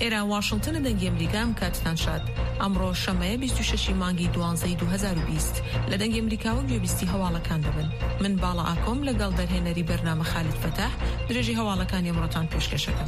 ئێران واشنگتن دەنگی ئەمریکام کاتتان شاد. ئەمڕۆ شەمەیە 26 مانگی 12 2020 لە دەنگی ئەمریکاوە گوێبیستی هەواڵەکان دەبن. من باڵا ئاکۆم لەگەڵ دەرهێنەری بەرنامە خالد فەتاح درێژی هەواڵەکانی ئەمڕۆتان پێشکەشەکەم.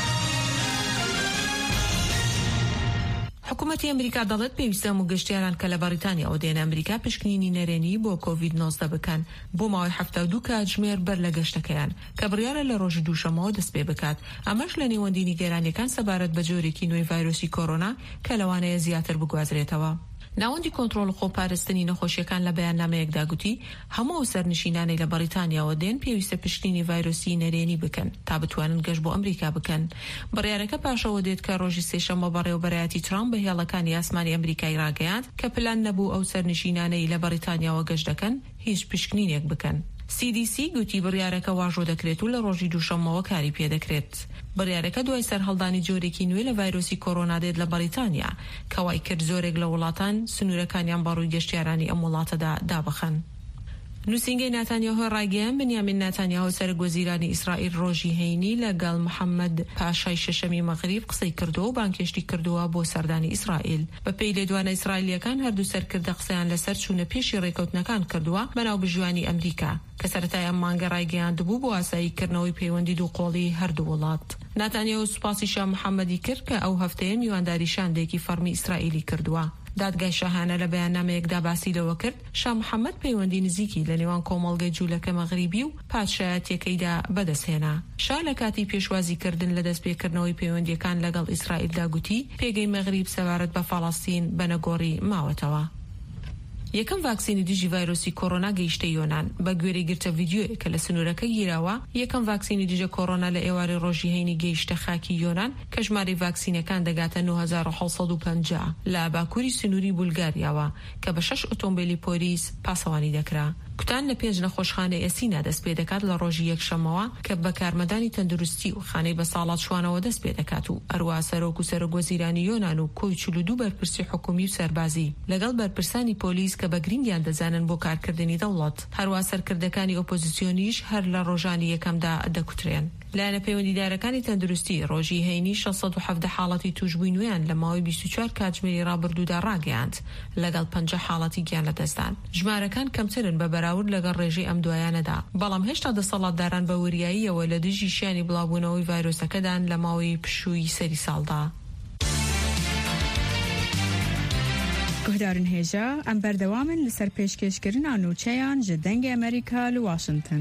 حکوومەتی ئەمریکا دەڵێت پێویستە و گەشتیاران کە لە بەریتانیا و دێنە ئەمریکا پشکنینی نەرێنی بۆ کۆڤید-19 بکەن بۆ ماوەی 72 کاتژمێر بەر لە گەشتەکەیان کە بڕیارە لە ڕۆژی دووشەمەوە دەست پێ بکات. ئەمەش لە نێوەندی گەرانیەکان سەبارەت بە جۆرێکی نوێی ڤایرۆسی کۆرۆنا کە لەوانەیە زیاتر بگوازرێتەوە. ناوەندی کۆنتڕۆڵ خۆپارێستنی نەخۆشیەکان لە بەیاننامەیەکدا گوتی هەموو سەرنشینانەی لە بەریتانیاوە دێن پێویستە پشکنینی ڤایرۆسی نەرێنی بکەن تا بتوانن گەشت بۆ ئەمریکا بکەن. بڕیارەکە پاشەوە دێت کە ڕۆژی سێشەممە بەڕێوەبەرایەتی ترامپ بە هێڵەکانی ئاسمانی ئەمریکای ڕاگەیاند کە پلان نەبوو ئەو سەرنشینانەی لە بەریتانیاوە گەشت دەکەن هیچ پشکنینێک بکەن. CDC گوتی بڕیارەکە واژۆ دەکرێت و لە ڕۆژی دووشەممەوە کاری پێدەکرێت. بڕیارەکە دوای سەرهەڵدانی جۆرێکی نوێ لە ڤایرۆسی کۆرۆنا دێت لە بەریتانیا کە وای کرد زۆرێک لە وڵاتان سنوورەکانیان بەڕووی گەشتیارانی ئەم وڵاتەدا دابخەن. نووسینگەی ناتانیاهو ڕایگەیان بنیامین ناتانیاهو سەرۆکوەزیرانی ئیسرائیل ڕۆژی هەینی لەگەڵ محەممەد پاشای شەشەمی مەغریب قسەی کردو و بانکێشتی کردووە بۆ سەردانی ئیسرائیل. بەپێی لێدوانە ئیسرائیلیەکان هەردوو سەرکردە قسەیان لەسەر چوونە پێشی ڕێکەوتنەکان کردووە بەناو بژوانی ئەمریکا کە سەرەتای ئەم مانگە ڕایگەیاند بوو بۆ ئاساییکردنەوەی پەیوەندی دووقۆڵی هەردوو وڵات. ناتانیاهو سوپاسی شاه محەممەدی کرد کە ئەو هەفتەیە میوانداری شاندێکی فەرمی ئیسرائیلی کردووە. دادگای شاهانە لە بەیاننامەیەکدا باسی لەوە کرد شاه محەممەد پەیوەندی نزیکی لە نێوان کۆمەڵگەی جوولەکە مەغریبی و پادشایەتیەکەیدا بەدەستهێنا. شاه لە کاتی پێشوازیکردن لە دەستپێکردنەوەی پەیوەندیەکان لەگەڵ ئیسرائیلدا گوتی پێگەی مەغریب سەبارەت بە فەڵەستین بەنەگۆڕی ماوەتەوە. یەکەم ڤاکسینی دژی ڤایرۆسی کۆرۆنا گەیشتە یۆنان بە گوێرەی گرتە ڤیدیۆیەکە لە سنوورەکە گیراوە. یەکەم ڤاکسینی دژە کۆرۆنا لە ئێواری ڕۆژی هەینی گەیشتە خاکی یۆنان کە ژمارەی ڤاکسینەکان دەگاتە 9750 لە باکووری سنووری بولگاریاوە کە بە 6 ئۆتۆمبیلی پۆلیس پاسەوانی دەکرا. کوتان لە پێنج نەخۆشخانەی ئەسینا دەست پێ دەکات لە ڕۆژی یەکشەمەوە کە بە کارمەدانی تەندروستی و خانەی بە ساڵات شوانەوە دەست پێ دەکات و ئەروە سەرۆک و سەرۆکوەزیرانی یۆنان و کۆی 42 بەرپرسی حکومی و سەربازی لەگەڵ بەرپرسانی پۆلیس کە بە گرنگیان دەزانن بۆ کارکردنی دەوڵەت هەروە سەرکردەکانی ئۆپۆزیسیۆنیش هەر لە ڕۆژانی یەکەمدا دەکوترێن. لایەنە پەیوەندیدارەکانی تەندروستی ڕۆژی هەینی 670 حاڵەتی توشبووی نوێیان لە ماوەی 24 کاتژمێری ڕابردوودا ڕاگەیاند لەگەڵ 50 حاڵەتی گیان لەدەستدان. ژمارەکان کەمترن بە بەراورد لەگەڵ ڕێژەی ئەم دوایانەدا، بەڵام هێشتا دەسەڵاتداران بە وریاییەوە لە دژی شیانی بڵاوبوونەوەی ڤایرۆسەکەدان لە ماوەی پشووی سەری ساڵدا. گهدارن هێژە ئەم بەردەوامن لەسەر پێشکەشکردنا نووچەیان ji dengê ئەمریکا لە واشنگتن.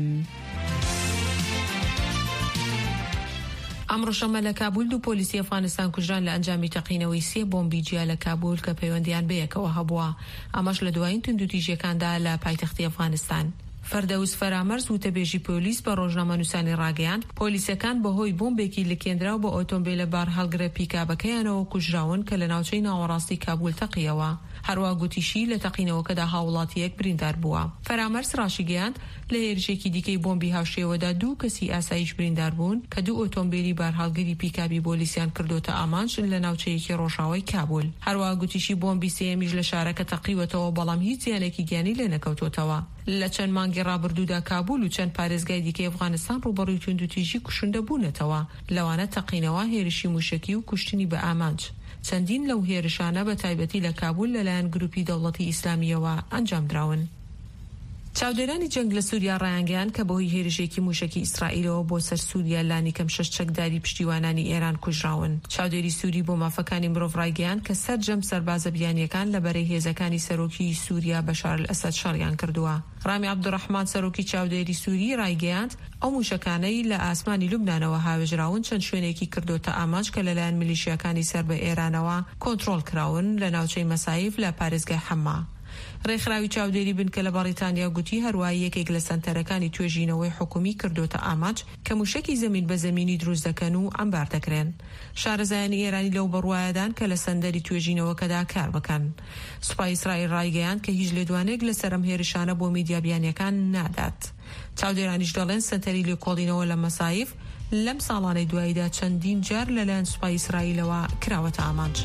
ئەمڕۆ شەمە لە کابول دوو پۆلیسی ئەفغانستان کوژران لە ئەنجامی تەقینەوەی 3 بۆمبی جیا لە کابول کە پەیوەندیان بەیەکەوە هەبووە. ئەمەش لە دوایین توندوتیژیەکاندا لە پایتەختی ئەفغانستان. فەردەوس فەرامەرز وتەبێژی پۆلیس بە ڕۆژنامەنووسانی ڕاگەیاند پۆلیسەکان بەهۆی بۆمبێکی لکێنراو بە ئۆتۆمبیلە بار هەڵگرە پیکابەکەیانەوە کوژراون کە لە ناوچەی ناوەڕاستی کابول تەقیەوە. هەروە گوتیشی لە تەقینەوەکەدا هاوڵاتیەک بریندار بووە. فەرامەرز ڕاشیگەیاند لە هێرشێکی دیکەی بۆمبی هاوشێوەدا 2 کەسی ئاسایش بریندار بوون کە 2 ئۆتۆمبیلی بار هەڵگری پیکابی پۆلیسیان کردوتە ئامانج لە ناوچەیەکی ڕۆژاوای کابول. هەروە گوتیشی بۆمبی سێمیش لە شارەکە تەقیوەتەوە بەڵام هیچ زیانێکی گیانی لێ نەکەوتوتەوە. لە چەند مانگی ڕابردوودا کابول و چەند پارێزگای دیکەی ئەفغانستان ڕوبەڕووی توندوتیژی کوشندە بوونەتەوە، لەوانە تەقینەوە هێرشی موشکی و کوشتنی بە ئامانج. چەندین لەو هێرشانە بە تایبەتی لە کابول لەلایەن گروپی دەوڵەتی ئیسلامیەوە ئەنجام دراون. چاودێرانی جەنگ لە سووریا ڕایانگەیان کە بەهۆی هێرشێکی موشکی ئیسرائیلەوە بۆ سەر سووریا لانی کەم 6 چەکداری پشتیوانانی ئێران کوژراون. چاودێری سووری بۆ مافەکانی مرۆڤ ڕایگەیان کە سەرجەم سەربازە بیانیەکان لە بەرەی هێزەکانی سەرۆکی سووریا بەشار الئەسەد شەڕیان کردووە. ڕامی عەبدوڕەحمان سەرۆکی چاودێری سووری ڕایگەیاند ئەو موشکانەی لە ئاسمانی لوبنانەوە هاوێژراون چەند شوێنێکی کردوتە ئامانج کە لەلایەن میلیشیاکانی سەر بە ئێرانەوە کۆنتڕۆڵ کراون لە ناوچەی مەسایف لە پارێزگای حەما. ڕێکخراوی چاودێری بنکە لە بەریتانیا گوتی هەروە یەکێک لە سنتەرەکانی توێژینەوەی حکومی کردوتە ئاماج کە موشکی زەمین بە زەمینی دروست دەکەن و ئەمبار دەکرێن. شارەزایانی ئێرانی لەو بڕوایەدان کە لە سەندەری توێژینەوەکەدا کار بکەن. سوپای ئیسرائیل ڕایگەیاند کە هیچ لێدوانێک لە سەرم هێرشانە بۆ میدیا بیانیەکان نادات. چاودێرانیش دەڵێن سنتەری لێکۆڵینەوە لە مەسایف لەم ساڵانەی دواییدا چەندین جار لەلایەن سوپای ئیسرائیلەوە کراوەتە ئامانج.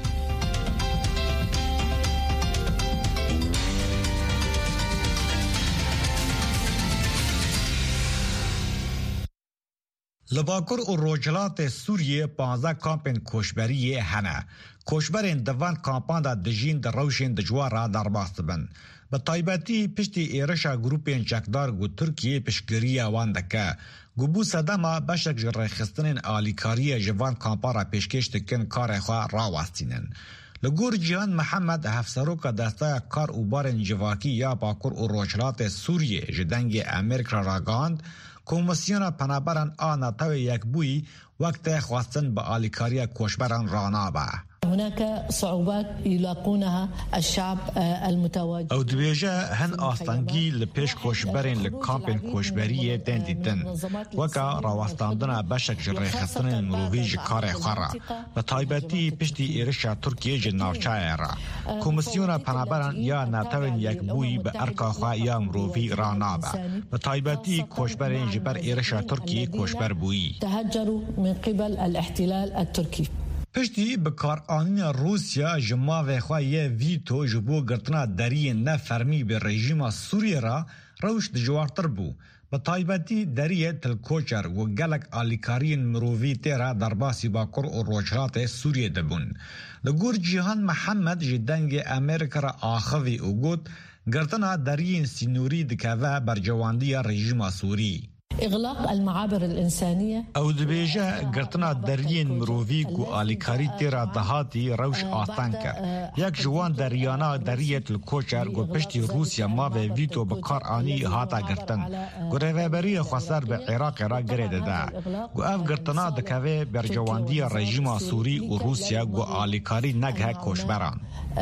لباکر و روجلات سوریه 15 کامپین کوشبری هنه. کوشبرین دوان کامپان دا دجین در روشین دجوار را در باست بن. به تایبتی پشتی ایرشا گروپین چکدار گو ترکیه پشگریه وان دکه. گوبو سدما بشک جره خستنین آلیکاری جوان کامپان را پیشکش دکن کار خواه را واستینن. لگور جیان محمد هفسروک دسته کار اوبارن جواکی یا باکر و روجلات سوریه جدنگ امریکا را گاند کمیسیون پنابران آن تاوی یک بوی وقت خواستن به آلیکاری کوشبران رانابه. هناك صعوبات يلاقونها الشعب المتواجد. او دبیجه هن آستانگی لپیش کوشبرین لکامپین کوشبریه دن دیدن وکا راوستاندن بشک جره خستن مرووی جکار خواه و تایبتی پشتی ایرشا ترکیه جناوچای را کمیسیون پنابران یا نتوین یک بوی به ارکا خواه یا مرووی رانابه و تایبتی کوشبرین جبر ایرشا ترکیه کوشبر بویی تهجروا من قبل الاحتلال التركي. پشتی بکارآنین روسیا جماوی خواهی ویتو جبو گرتنا دری نفرمی به رژیم سوریه را روش دجوارتر بو. به تایبتی دری تلکوچر و گلک آلیکارین مرووی تیرا در باسی باکر و روجلات سوریه دبون. لگور جیهان محمد جدنگ امریکا را آخوی او گوت گرتنا درین سینوری دکوه بر جواندی رژیم سوری. إغلاق المعابر الإنسانية او دبیجه گرتنا درین مرووی گو آلیکاری تیرا دهاتی روش آستان که یک جوان دریانا دریت لکوچر گو پشتی روسیا ما و ویتو بکار آنی هاتا گرتن گو رویبری خسر به عراق را گرده ده گو اف گرتنا دکوه بر جواندی رژیم سوری و روسیا گو آلیکاری نگه کوشبران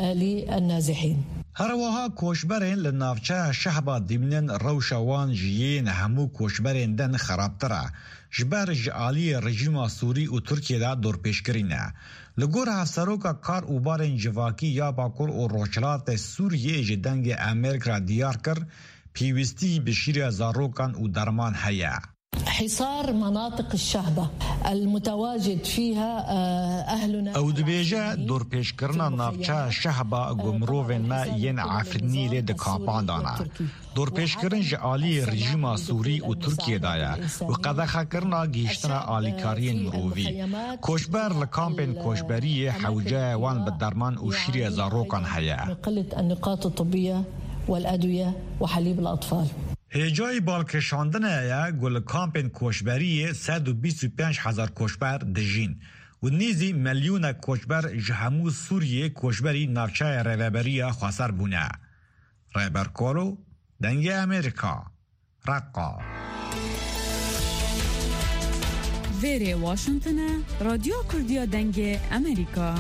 للنازحين. هروها کوشبرین لنافچه شهبا دیمنن روشوان جیین همو کوشبرین دن خرابتره جبر جعالی رژیم سوری و ترکیه دا دور پیشکرینه. لگور هفسروکا کار اوبارین جواکی یا باکر و روچلات سوریه جدنگ امریکا دیار کر پیوستی بشیر زاروکان و درمان هیا. حصار مناطق الشهبة المتواجد فيها أهلنا او دبیجه دور پیش کرنا نافچه شهبا گمروین ما ین عفرنی لید کامپان دانا دور پیش کرن جعالی رژیم سوری و ترکیه دایا و قدخه کرنا گیشتنا آلیکارین مرووی کوشبر لکامپین کوشبری حوجه وان بدرمان و شیری زاروکان هیا قلة النقاط الطبية والأدوية وحليب الأطفال. هجای بالکشاندن یا گل کامپین کوشبری 125,000 کوشبر دجین و نیزی میلیون کوشبر جهمو سوریه کوشبری نافچه رویبری خسر بونه. ریبر کولو دنگ امریکا رقا ویری واشنطن رادیو کردیا دنگ امریکا.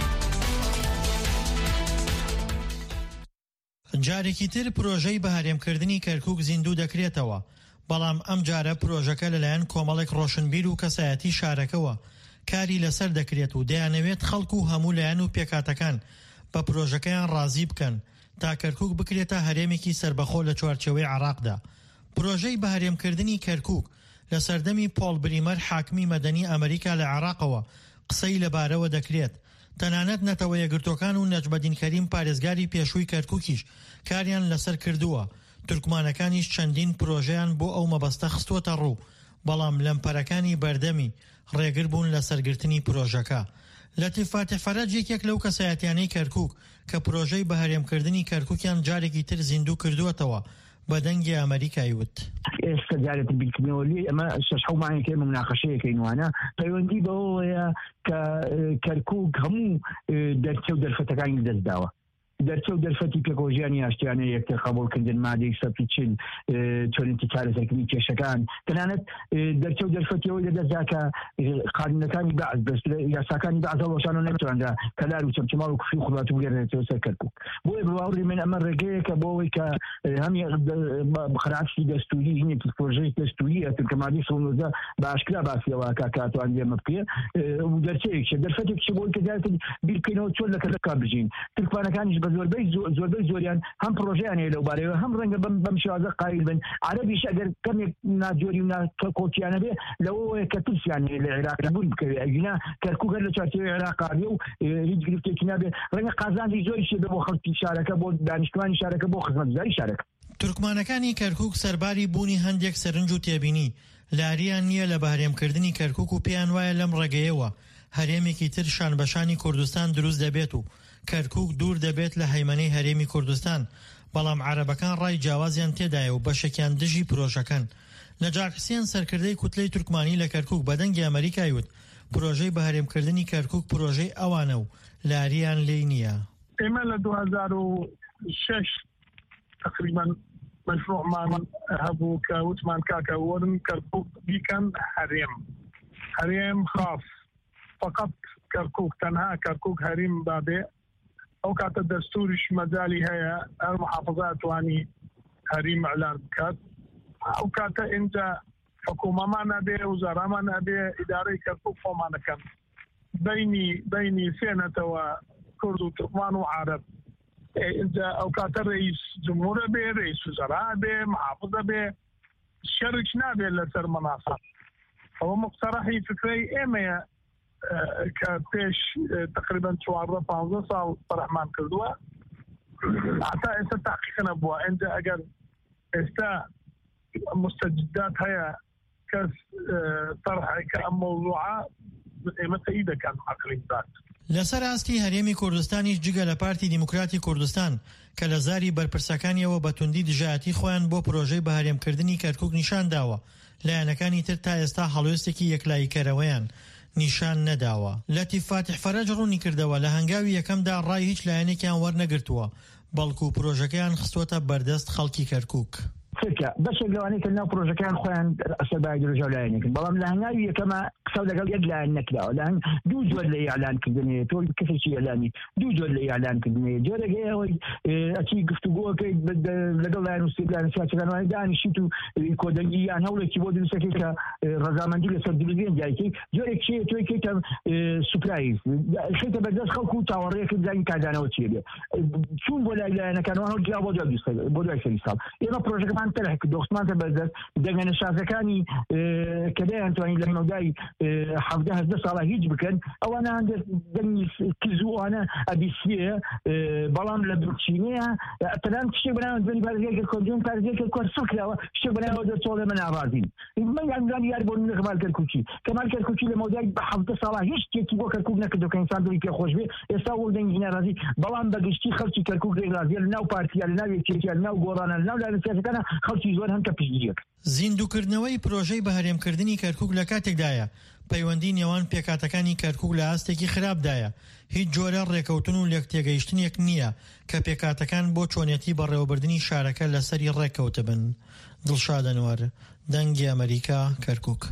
جارێکی تر پرۆژەی بەهارێمکردنی کەرکووک زیندوو دەکرێتەوە بەڵام ئەم جارە پرۆژەکە لەلایەن کۆمەڵێک ڕۆشنبیر و کەسایەتی شارەکەوە کاری لەسەر دەکرێت و دەیانەوێت خەڵک و هەموو لایەن و پێکاتەکان بە پرۆژەکەیان ڕازی بکەن تا کەرکووک بکرێتە هەرێمێکی سەربەخۆ لە چوارچێوەی عێراقدا. پرۆژەی بەهارێمکردنی کەرکووک لە سەردەمی پۆڵ بریمەر حاکمی مەدەنی ئەمریکا لە عێراقەوە قسەی لەبارەوە دەکرێت. تەنانەت نەتەوە یەکگرتوەکان و نەجمەدین کەریم پارێزگاری پێشووی کەرکووکیش کاریان لەسەر کردووە. تورکمانەکانیش چەندین پرۆژەیان بۆ ئەو مەبەستە خستووەتە ڕوو بەڵام لەمپەرەکانی بەردەمی ڕێگر بوون لە سەرگرتنی پرۆژەکە. لەتیف فەرەج یەکێک لەو کەسایەتیانەی کەرکووک کە پرۆژەی بەهارێمکردنی کەرکووکیان جارێکی تر زیندوو کردووەتەوە بە دەنگی ئەمریکای وت. ئێستا جارێتی بیرکردنەوەی ئەمە شەش حەومانێکی ئێمە مناقەشەیەکەین وانە پەیوەندی بەوەیە کە کەرکووک هەموو دەرچە و دەرفەتەکانی دەستداوە. دەرچە و دەرفەتی پێکۆژیانی ئاشتیانە یەکتر قبولکردن مادەی سەفی چین چۆنێتی چارەسەرکردنی کێشەکان تەنانەت دەرچە و دەرفەتیەوەی لەدەستدا کە قانونەکانی بەعز یاساکانی بەعز هەڵەشانەوە نەتواندا کەلار و چەمچەماڵ و کوفی خوڵات و گێڕێتەوە سەر کەرکووک. بۆیە بڕواوڕی من ئەمە ڕێگەیەکە بۆەوەی کە هەمی خراپسی دەستوری هینێک پرۆژەی دەستوریە کە مادەی 19 بە ئاشکرا باسیەوە کاتوان ئێمە بکرێ و دەرچەیەکە دەرفەتێکی بۆی کە جارێت بیرکەینەوە چۆن لە کەرکووک بژین. تورکمانەکانیش زۆربەی زۆریان هەم پرۆژەیانەیە لەو بارەوە هەم ڕەنگە بەم شێوازە قایل بن. عەرەبیش ئەگەر کەمێک ناجۆری و ناکۆکیانە بێ لەوەیە کە ترسیان لە عێراق بوون بکەوێ ئەگینا کەرکووک هەر لە چوارچێوەی عێراقا بێ و هیچ گرفتێکی نابێ ڕەنگە قازانجی زۆریشی بێ بۆ خەڵکی شارەکە بۆ دانیشتوانی شارەکە بۆ خزمەتگوزاری شارەکە. تورکمانەکانی کەرکووک سەرباری بوونی هەندێک سەرنج و تێبینی لاریان نییە لە بەهرێمکردنی کەرکووک و پێیان وایە لەم ڕێگەیەوە هەرێمێکی تر شان بەشانی کوردستان دروست دەبێت و کەرکووک دوور دەبێت لە هەیمەنەی هەرێمی کوردستان، بەڵام عەرەبەکان ڕای جیاوازیان تێدایە و بەشێکیان دژی پرۆژەکەن. نەجات حوسێن سەرکردەی کوتلەی تورکمانی لە کەرکووک بەدەنگی ئەمریکای وت پرۆژەی بەهرێمکردنی کەرکووک پرۆژەی ئەوانە و لاریان لێی نییە. ئێمە لە 2006 تقریبا مشروعمان هەبوو کە وتمان کاکە وەرن کەرکووک بیکەن هەرێم خاص فقط كركوك تنها كركوك هريم بابي او كانت الدستور مجالي هي المحافظات واني هريم اعلان بكات او كانت انت حكومه ما نبي وزاره ما نبي اداري كركوك فما كان بيني سنه وكرد وتركمان وعرب انت او كانت رئيس جمهوريه بي رئيس وزراء بي محافظه بي شركنا بي لسر مناصب هو مقترحي فكري ايميا كبيش تقريبا 15 سال طرحمان كردوا حتى استا تحقيقنا بوا انت اگر استا مستجدات هيا كس طرحي كموضوعات متى اذا كان عقلي ذات لەسەر ئاستی هەرێمی کوردستانیش جگە لە پارتی دیموکراتی کوردستان کە لە زاری بەرپرسەکانیەوە بە توندی دژایەتی خۆیان بۆ پرۆژەی بەهرێمکردنی کەرکووک نیشان داوە، لایەنەکانی تر تا ئێستا هەڵوێستێکی یەکلاییکەرەوەیان نیشان نەداوە. لەتیف فاتح فەرەج ڕوونی کردەوە لە هەنگاوی یەکەمدا ڕای هیچ لایەنێکیان وەرنەگرتووە، بەڵکو پرۆژەکەیان خستوەتە بەردەست خەڵکی کەرکووک. فكرة بس لواني كنا بروجكان خوان أسباب الرجالين لكن بلام لهناوي كما قصود قال يدلا النكلا لأن دوج ولا إعلان كدني تقول كيف شيء إعلاني دوج ولا إعلان كدني جورا جاي أشي قفتو جوا كي لقول لأنه استقلال سياسي كانوا يداني شيتو كودنجي أنا ولا كيبود نسكت رزامندي للسدلين جاي كي جورا شيء توي كي كان سبرايز شيء تبدأ خلقو توريه كذا كذا وشيء شو ولا إعلان كانوا هو جابوا بودوا يصير إذا بروجكت تلحق دوستمان تبدل دعنا شافكاني كده أنتوا لما جاي حفظها الدرس على هيج بكن أو أنا عند دني كزو أنا أبيسيه بلام لبرتشينيها تلام شيء بنا عندي بعدين كونجون كارجيك الكورسك لا شيء بنا هذا طول من عرازين ما عندنا ياربون من كمال كركوشي لما جاي بحفظ صلاة هيج كي بوكر كوبنا كده كان صادري كخوش بيه يساوي دني هنا رازي بلام بقيشتي خلتي كركوك رازي لناو بارتي لناو يتشي لناو غورانا لناو لا نسيت خەڵکی زۆر هەن کە پشتگیرێک. زیندووکردنەوەی پرۆژەی بەهرێمکردنی کەرکووک لە کاتێکدایە پەیوەندی نێوان پێکاتەکانی کەرکووک لە ئاستێکی خراپدایە، هیچ جۆرە ڕێکەوتن و لێکتێگەیشتنێک نییە کە پێکاتەکان بۆ چۆنێتی بەڕێوەبردننی شارەکە لەسەری ڕێکەوتە بن. دڵشاد ئەنوەر، دەنگی ئەمریکا، کەرکووک.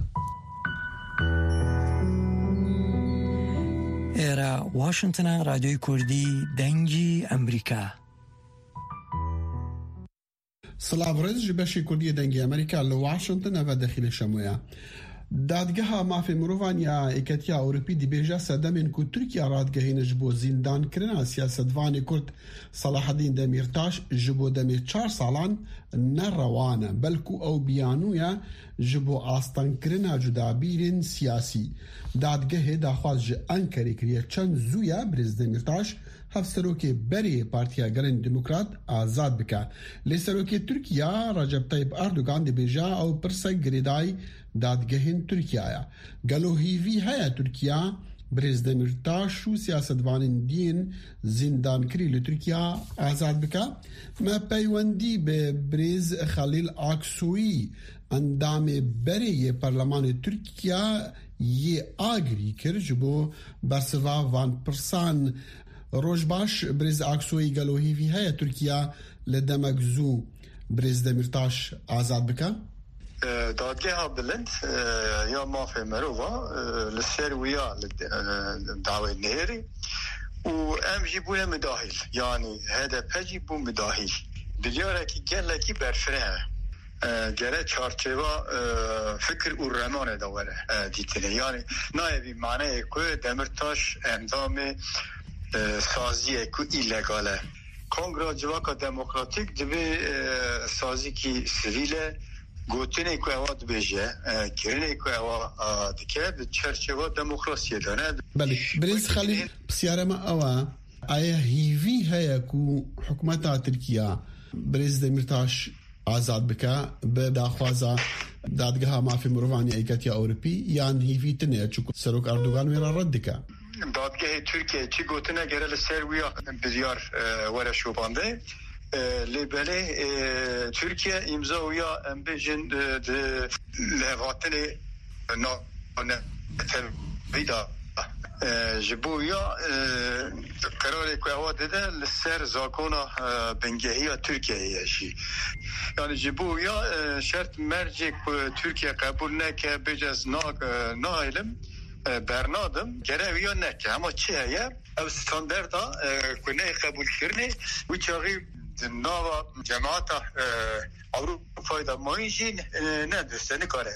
ئێرە واشنتنە، رادیۆی کوردی دەنگی ئەمریکا. سلام ڕێز بەشی کوردی دەنگی ئەمریکا لە واشنتن ئەڤە دەخیلە شەمۆیە. دادگەها مافی مرۆڤان یا ئیکەتیا ئەوروپی دیبێژە سەردەمێن کو تورکیا ڕادگەهێنش بۆ زیندانکردنا سیاسەتوانی کورد سەلاحەدین دەمیرتاش ji بۆ دەمێ 4 ساڵان نەڕەوانە، بەلکو ئەو بیانوویە ji بۆ ئاستانکردنا جودابیرên سیاسی. دادگەهێ داخواز ji ئەنکەرێ کریە چەند زوویە برێز دەمیرتاش هەفسەرۆکێ بەرێ پارتیا گەلên دیموکرات ئازاد بکە. لێ سەرۆکێ تورکیا ڕەجەب تەیب ئەردوگان دەبێژە ئەو پرسە گرێدای دادگەهێن تورکیایە. گەلۆ هیڤی هەیە تورکیا برێز دەمیرتاش و سیاسەتوانên دیên زیندانکirî li Tirkiya azad bike. Me peywendî bi Birêz Xelîl Aksoyî endamê berê yê Parlemanê Tirkiya yê agirî kir ji bo bersiva van pirsan. Rojbaş Birêz Aksoyî gelo hîvî heye Tirkiya li demek zû Birêz Demirtaş azad bike? دادگاه بلند یا مافی مروفا لسر ویا دعوی نهری و ام جیبونه مداخل یعنی هدف جیبون مداخل دیاره که گله کی برفره گره چارچوبا فکر و رمان دوره دیتنه یعنی نایبی معنی که دمرتاش اندام سازیه که ایلگاله کنگرا جواکا دموکراتیک دبی سازی کی سویله گوتنی که اواد بیجه کرنی که اواد دکه به چرچوه دموکراسی دانه. بله برێز خەلیل پرسیارەمە ئەوە ئایا هیڤی هەیە و حکوومەتا تورکیا بریز دمیرتاش آزاد بکە بە داخوازە دادگەها مافی مرۆڤانی یەکێتیە ئەوروپی یان هیوی تنێ چوو سەرۆک ئەردوغان وێرە ڕەت دکە دادگەهی تورکیە چی گوتنە گەرە لە سەر ویا بزیار وەرە شوباندێ لێبەلێ تورکیە ئیمزا ویا ئەم بێژن لەهاتنێ ناتەویدا ji bo ya kararê ku ewa dide li ser zakona bengehiya Tirkiyeyê jî yani ji bo ya şert mercê ku Tirkiye qebul neke bêje nahilim bernadim gerev ya neke ama çi heye ev standarda ku nê qebulkirinê wî çaxî nava cemaata Avrupa'yı da mayî ne diste nikare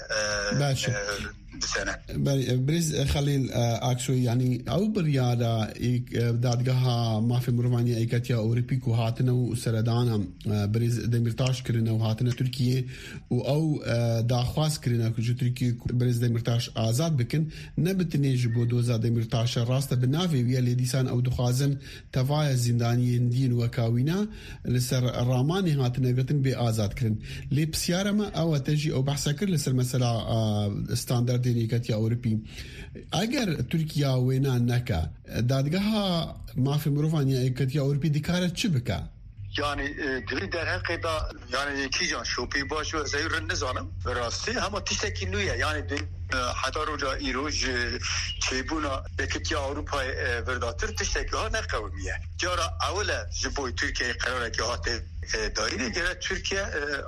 برز خليل اكسوي يعني او بريادا دادگاها مافي مرمانيا ايكاتيا اوربي كو هاتنا وسردانا برز دمرتاش كرنا وهاتنا تركيا او داخواس كرنا كو تركيا برز دمرتاش آزاد بكن نبتني جبو دوزا دمرتاش راسته بنافي ويا لديسان او دخازن تفايا زندانيين دين وكاوينا لسر راماني هاتنا قتن بي آزاد كرن لي بسيارما او تجي او بحثا كر لسر مثلا ستاندرد دینیکەتی ئەوروپی ئەگەر تورکیا وێنان نەکە دادگەها مافی مرۆڤانی یەکێتی ئەوروپی دکارە چی بکە؟ Yani dili derhakida yani kijan şopi başı ve zeyrin nizanem rastı ama tişteki nüye yani hatta roja iroj çebuna beketiya Avrupa'yı verdatır tişteki ha ne kavmiye. Cara avle jiboy Türkiye kararı ki hatta daire göre Türkiye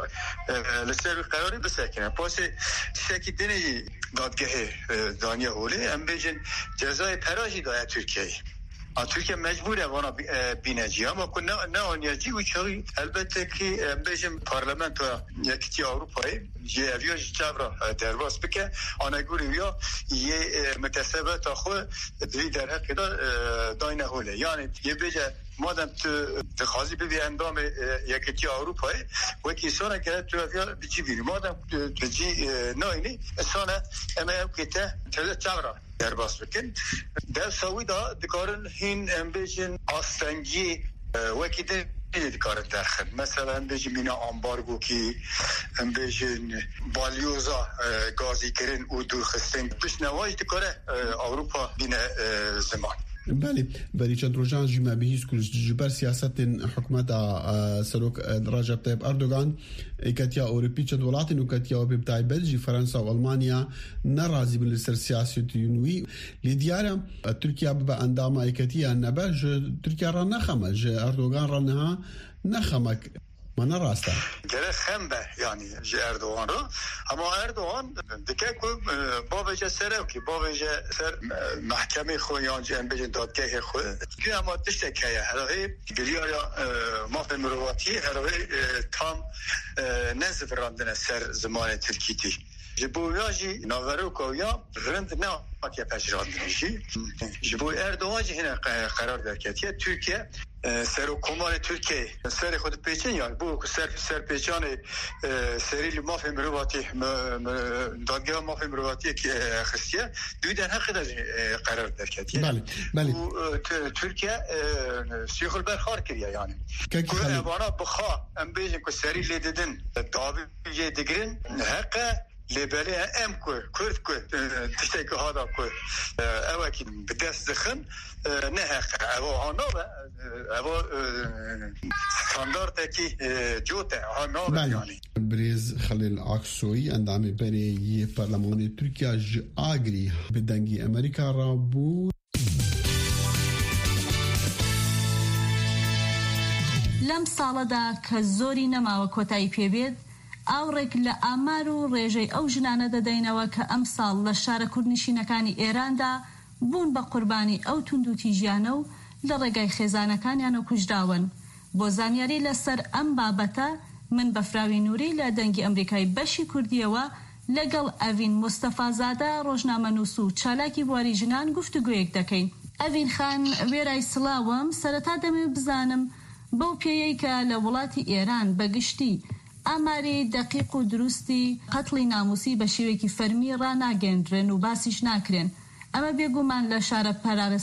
liser kararı besakine. Pası tişteki deneyi dadgahı daniye hole embejin cezayı peraji daya Türkiye'yi. Türkiye mecbur evana bineci ama ne oynayacak uçağı elbette ki bizim parlamento yakıtı Avrupa'yı jeviyor çevre derbas bike ana görüyor ye mükesebet axu lider hakida dayne hole yani yebece madem tu xazi bir endam yakıtı Avrupa'yı ve ki sonra kere tu avya biçi madem biçi neyni sonra emeğe kete tele çevre derbas bikin dev savida dikarin hin embejin astengi vekide dikarin derxin mesela embejin mina ambargo ki embejin balyoza gazi kirin u durxistin piş nevaj dikare Avrupa bine zaman بله برای چند روزان جمع بهیز کل جبر سیاست حکومت سروک رجب طیب اردوغان کتیا اوروپی چند ولات نکتیا و بتای بلژی فرانسه و آلمانیا نرازی بل سر سیاست یونوی لیدیارا ترکیه به اندام کتیا نباش ترکیه را نخمه اردوغان را نها نخمه Bana rastlar. Gerek hem de yani Erdoğan'ı ama Erdoğan dike ku babece serev ki babece ser mahkeme koyan embejin dadgah koy ki ama tiştekeye herhalde biliyor ya mafya müruvvati herhalde tam nezvrandine ser zamanı Türkiye'de. Bu yaji naveruko ya rend ne akya peşrandınışı. Bu Erdoğan yine karar verketiye Türkiye سرکومار ترکیه سری خود پیچین یا بو سر پیچانی سری مافیا مرواتی دادگاه مافیا مرواتی که خستیه دویدن حق داشت قرار درکتیه. بله. ترکیه سیخل برخار کریه یعنی. که اوانا بخوا ام بیشن که سری لیدن داوی دیگرین حق لباله ام کو کرد کو تشتکی هادا کو اواکی بدست دخن نه حق اوانا اوا standart ki جوته ها yani. Brez Khalil Aksoy endamê berê yê Parlemanê Tirkiya ji agirî bi dengê Amerîka ra bû. لەم ساڵەدا کە زۆری نەماوە کۆتایی پێبێت ئاوڕێک لە ئامار و ڕێژەی ئەو ژنانە دەدەینەوە کە ئەم ساڵ لە شارە کوردنشینەکانی ئێراندا بوون بە قوربانی ئەو توندوتیژیانە و لە ڕێگای خێزانەکانیانە کوژراون. بۆ زانیاری لەسەر ئەم بابەتە من بە فراوی نووری لە دەنگی ئەمریکای بەشی کوردیەوە لەگەڵ ئەڤین مستەفازادە ڕۆژنامەنووس و چالاکی بواری ژنان گفتوگویەک دەکەین. ئەڤین خان وێرای سڵاوم سەرەتا دەمێ بزانم بەو پێیەی کە لە وڵاتی ئێران بەگشتی ئاماری دەقیق و دروستی قەتڵی ناموسی بە شێوەیەکی فەرمی ڕاناگەندرێن و باسیش ناکرێن. ئەمە بێگومان لە شارە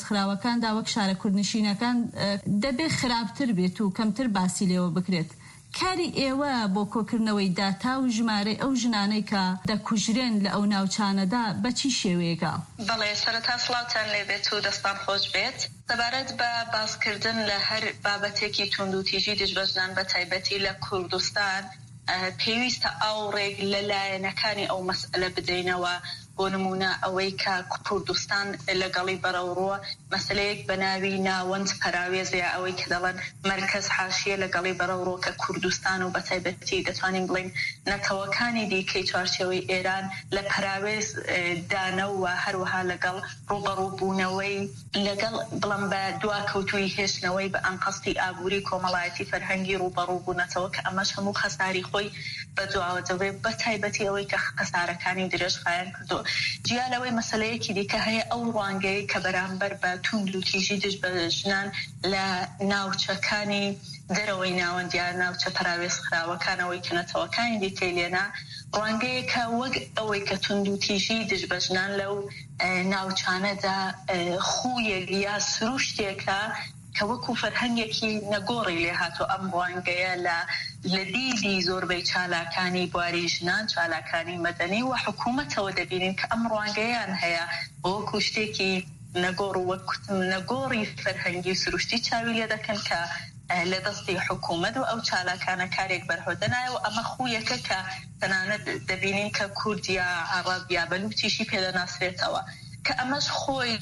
پەراڕێزخراوەکاندا وەک شارە کوردنشینەکان دەبێ خراپتر بێت و کەمتر باسی لێوە بکرێت. کاری ئێوە بۆ کۆکردنەوەی داتا و ژمارە ئەو ژنانەی کە دەکوژرێن لە ئەو ناوچانەدا بە چی شێوەیەکە؟ بەڵێ سەرەتا سڵاوتان لێبێت و دەستان خۆش بێت. سەبارەت بە باسکردن لە هەر بابەتێکی توند و تیژی دژبەژنان بە تایبەتی لە کوردستان پێویستە ئاوڕێک لە لایەنەکانی ئەو مەسئلە بدەینەوە. بۆ نمونە ئەوەی کە کوردستان لەگەڵی بەرەوڕوە مەسلەیەک بە ناوی ناوەند پەراوێزەیە، ئەوەی کە دەڵێن مەرکەز حاشیە لەگەڵی بەرەوڕۆ کە کوردستان و بە تایبەتی دەتوانین بڵین نەتەوەکانی دیکەی چوارچێوەی ئێران لە پەراوێز دانەوە هەروەها لەگەڵ ڕوبەڕووبوونەوەی لەگەڵ بڵم بە دواکەوتوی هێشتنەوەی بە ئەنقەستی ئابووری کۆمەڵایەتی فەرهەنگی ڕوبەڕووبوونەتەوە کە ئەمەش هەموو خەساری خۆی بەدواوەتەوەی بە تایبەتی ئەوەی کە خەسارەکانی درێژ خایەن کردو. جیالەوەی مەسلەیەکی دیکە هەیە ئەو ڕوانگەی کە بەرامبەر بە توند و تیژی دژبەژنان لە ناوچەکانی دەرەوەی ناوەندیان ناوچە پەراوێز خراوەکانەوەی کەنەتەوەکانی دیتەیلێنا ڕوانگەیەکە وەک ئەوەی کە توند و تیژی دژبەژنان لەو ناوچانەدا خویەک یا سروشتێکە کە وەکو فەرهەنگێکی نەگۆڕی لێ هاتۆ ئەم ڕوانگەیە لە دیدی زۆربەی چالاکانی بواری ژنان، چالاکانی مەدەنی و حکوومەتەوە دەبینین کە ئەم ڕوانگەیان هەیە وەکو شتێکی نەگۆڕ و وەکوتم نەگۆڕی فەرهەنگی و سروشتی چاوی لێ دەکەن کە لە دەستی حکوومەت و ئەو چالاکانە کارێک بەرهەدەنایە و ئەمە خویەکە کە تەنانەت دەبینین کە کورد یا عەرەب یا بەلوچیشی پێدەناسرێتەوە کە ئەمەش خۆی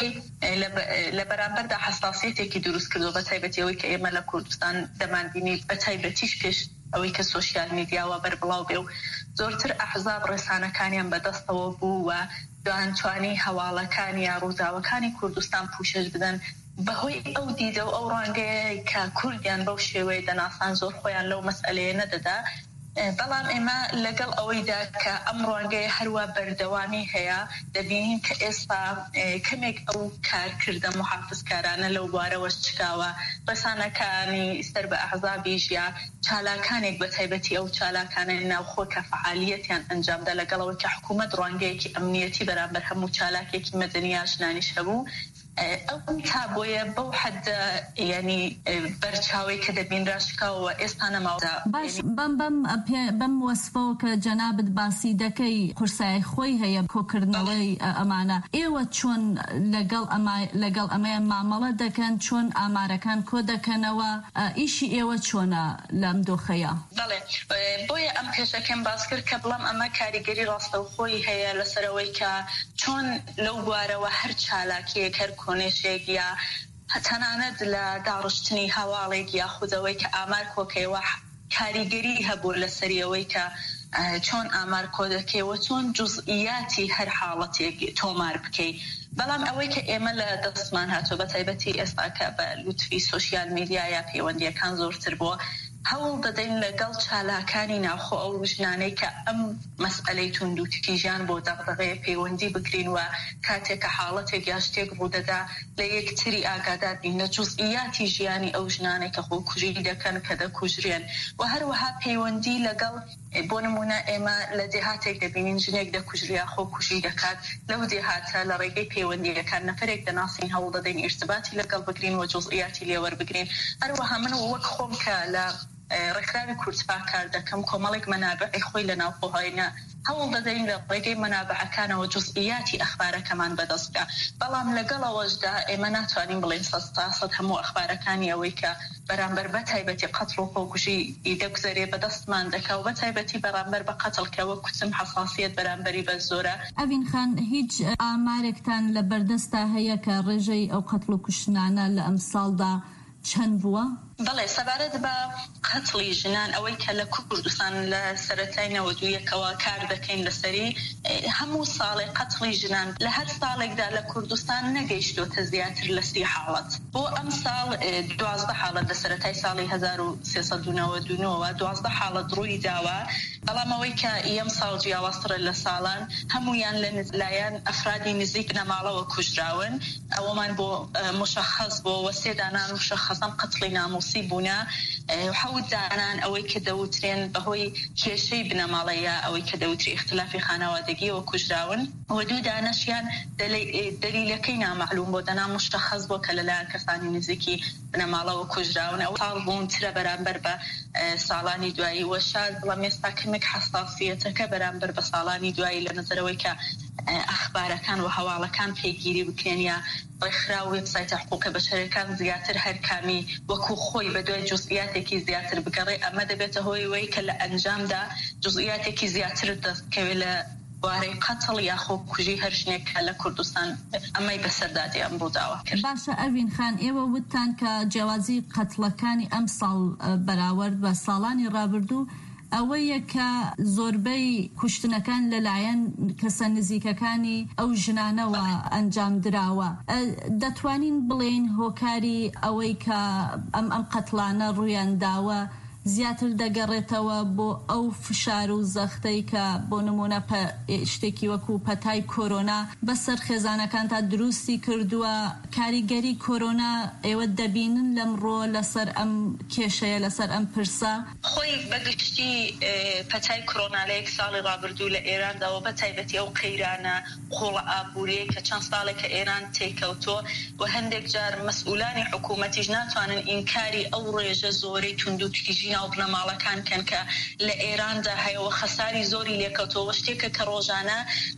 لە بەرامبەردا حساسیەتێکی دروست کردو بە تایبەتیەوەی کە ئێمە لە کوردستان دەمانبینی بە تایبەتیش پێش ئەوەی کە سۆشیال میدیاوە بەربڵاو بێ و زۆرتر ئەحزاب ڕێسانەکانیان بەدەستەوە بوو و دوانتوانی هەواڵەکانی یا ڕووداوەکانی کوردستان پوشش بدەن بەهۆی ئەو دیدە و ئەو ڕوانگەیە کە کوردیان بەو شێوەیە دەناسان زۆر خۆیان لەو مەسئلەیە نەدەدا. بەڵام ئێمە لەگەڵ ئەوەیدا کە ئەم ڕوانگەیە هەروە بەردەوامی هەیە دەبینین کە ئێستا کەمێک ئەو کارکردە محافزکارانە لەو بوارەوە چکاوە ڕێسانەکانی سەر بە ئەحزابیش یا چالاکانێک بە تایبەتی ئەو چالاکانە ناوخۆ کە فعالیەتیان ئەنجامدا لەگەڵەوە کە حکوومەت ڕوانگەیەکی ئەمنیەتی بەرامبەر هەموو چالاکێکی مەدەنی ئاشنانیش هەبوو ئەو تابۆیە بەو حەد ینی بەرچاوی کە دەبین ڕاشکاوە ئێستا نەماوەدا. باش بەم وەسفەوە کە جەنابەت باسی دەکەی قورسایی خۆی هەیە کۆکردنەوەی ئەمانە ئێوە چۆن لەگەڵ ئەمەیان مامەڵە دەکەن، چۆن ئامارەکان کۆ دەکەنەوە، ئیشی ئێوە چۆنە لەم دۆخەیە؟ بەڵێ بۆیە ئەم پێشەکەم باس کرد کە بڵام ئەمە کاریگەری ڕاستەوخۆی هەیە لەسەرەوەی کە چۆن لەو بوارەوە هەر چالاکیەک هەر کۆنێشێک یا تەنانەت لە داڕشتنی هەواڵێک یا خودەوەی کە ئامار کۆکەیەوە کاریگەری هەبوو لەسەریەوەی کە چۆن ئامار کۆ دەکەیەوە چۆن جوزئیاتی هەر حاڵەتێک تۆمار بکەی. بەڵام ئەوەی کە ئێمە لە دەستمان هاتووە بە تایبەتی ئێستا کە بە لوتفی سۆشیال میدیا یا پەیوەندیەکان زۆرتر بووە هەوڵ دەدەین لەگەڵ چالاکانی ناوخۆ ئەو ژنانەی کە ئەم مەسئلەی توند و تیژیان بۆ دەغدغەیە پەیوەندی بکرین و کاتێک کە حاڵەتێک یا شتێک ڕوودەدا لە یەکتری ئاگادار بین لە جوزئیاتی ژیانی ئەو ژنانەی کە خۆکوژی دەکەن کە دەکوژرێن و هەروەها پەیوەندی لەگەڵ بۆ نمونە ئێمە لە دێهاتێک دەبینین ژنێک دەکوژریا خۆکوژی دەکات لەو دێهاتە لە ڕێگەی پەیوەندیەکان نەفرێک دەناسین هەوڵ دەدەین ئێرتباتی لەگەڵ بگرین و جوزئیاتی لێوەربگرین. هەروەها من وەک خۆم کە لە ڕێکخراوی کوردسپا کار دەکەم کۆمەڵێک مەنابعی خۆی لە ناوخۆهایە هەوڵ دەدەین لە ڕێگەی مەنابعەکانەوە جوزئیاتی ئەخبارەکەمان بەدەست بکە. بەڵام لەگەڵەوەشدا ئێمە ناتوانین بڵێن 100% هەموو ئەخبارەکانی ئەوەی کە بەرامبەر بە تایبەتی قەتڵ و خۆکوژی دەگوزارێ بەدەستمان دەکا و بە تایبەتی بەرامبەر بە قەتڵکەوە کوتم حساسیت بەرامبەری بە زۆرە. ئەڤین خان هیچ ئامارێکتان لە بەردەستا هەیە کە ڕێژەی ئەو قەتڵ و کوشتنانە لە ئەم ساڵدا چەند بووە؟ بەڵێ سەبارەت بە قەتڵی ژنان ئەوەی کە لە کوردستان لە سەرەتای 92ەکەوە کار دەکەین لەسەری هەموو ساڵێ قەتڵی ژنان لە هەر ساڵێکدا لە کوردستان نەگەیشتۆتە زیاتر لە 30 حاڵەت. بۆ ئەم ساڵ 12 حاڵەت لە سەرەتای ساڵی 1399 12 حاڵەت ڕووی داوە. بەڵام ئەوەی کە ئەم ساڵ جیاوازترە لە ساڵان هەمویان لە لایەن ئەفرادی نزیک نەماڵەوە کوژراون. ئەوەمان بۆ مشخص بۆ وەسێ دانان مشخصان قەتڵی ناموسی بوونە حەوت دانان ئەوەی کە دەوترێن بەهۆی کێشەی بنەماڵەیە ئەوەی کە دەوتری اختلافی خانەوادەگیەوە کوژراون و دوو دانەشیان دلیلەکەی نامەعلوم بۆ دەنا مشخص بۆ کە لەلایەن کەسانی نزیکی بنەماڵەوە کوژراون ئەو ساڵ بوونترە بەرامبەر بە ساڵانی دوایی وەشاد بەڵام ئێستا کەمێک حەساسیەتەکە بەرامبەر بە ساڵانی دوایی لە نظرەوەی کە ئەخبارەکان و هەواڵەکان پێگیری بکرێن یا ڕێکخرا و وێبسایتە حقوقە بەشەرەکان زیاتر هەر کامی وەکو خۆی بە دوای جزئیاتێکی زیاتر بگەڕێ ئەمە دەبێتە هۆی وەی کە لە ئەنجامدا جزئیاتێکی زیاتر دەستکەوێت لە وارەی قەتڵ یا خۆکوژی هەر شتێک کە لە کوردستان ئەمەی بەسەردادی ئەم بۆ داوا کرد. باشە ئەڤین خان، ئێوە وتان کە جیاوازی قەتڵەکانی ئەم ساڵ بەراورد بە ساڵانی ڕابردوو ئەوەیە کە زۆربەی کوشتنەکان لەلایەن کەسە نزیکەکانی ئەو ژنانەوە ئەنجام دراوە. دەتوانین بڵێن هۆکاری ئەوەی کە ئەم قەتڵانە ڕوویان داوە زیاتر دەگەڕێتەوە بۆ ئەو فشار و زەختەی کە بۆ نمونە شتێکی وەکو پەتای کۆرۆنا بەسەر خێزانەکان تا دروستی کردووە. کاریگەری کۆرۆنا ئێوە دەبینن لەمڕۆ لەسەر ئەم کێشەیە، لەسەر ئەم پرسە؟ خۆی بەگشتی پەتای کۆرۆنا لە 1 ساڵی ڕابردوو لە ئێراندا و بە تایبەتی ئەو قەیرانە قوڵە ئابووریە کە چەند ساڵێکە ئێران تێکەوتۆ و هەندێک جار مەسئولانی حکوومەتیش ناتوانن ئینکاری ئەو ڕێژە زۆرەی توند و تیژی ناو بنەماڵەکان کەن کە لە ئێراندا هەیەوە خەساری زۆری لێکەوتەوە، شتێکە کە ڕۆژانە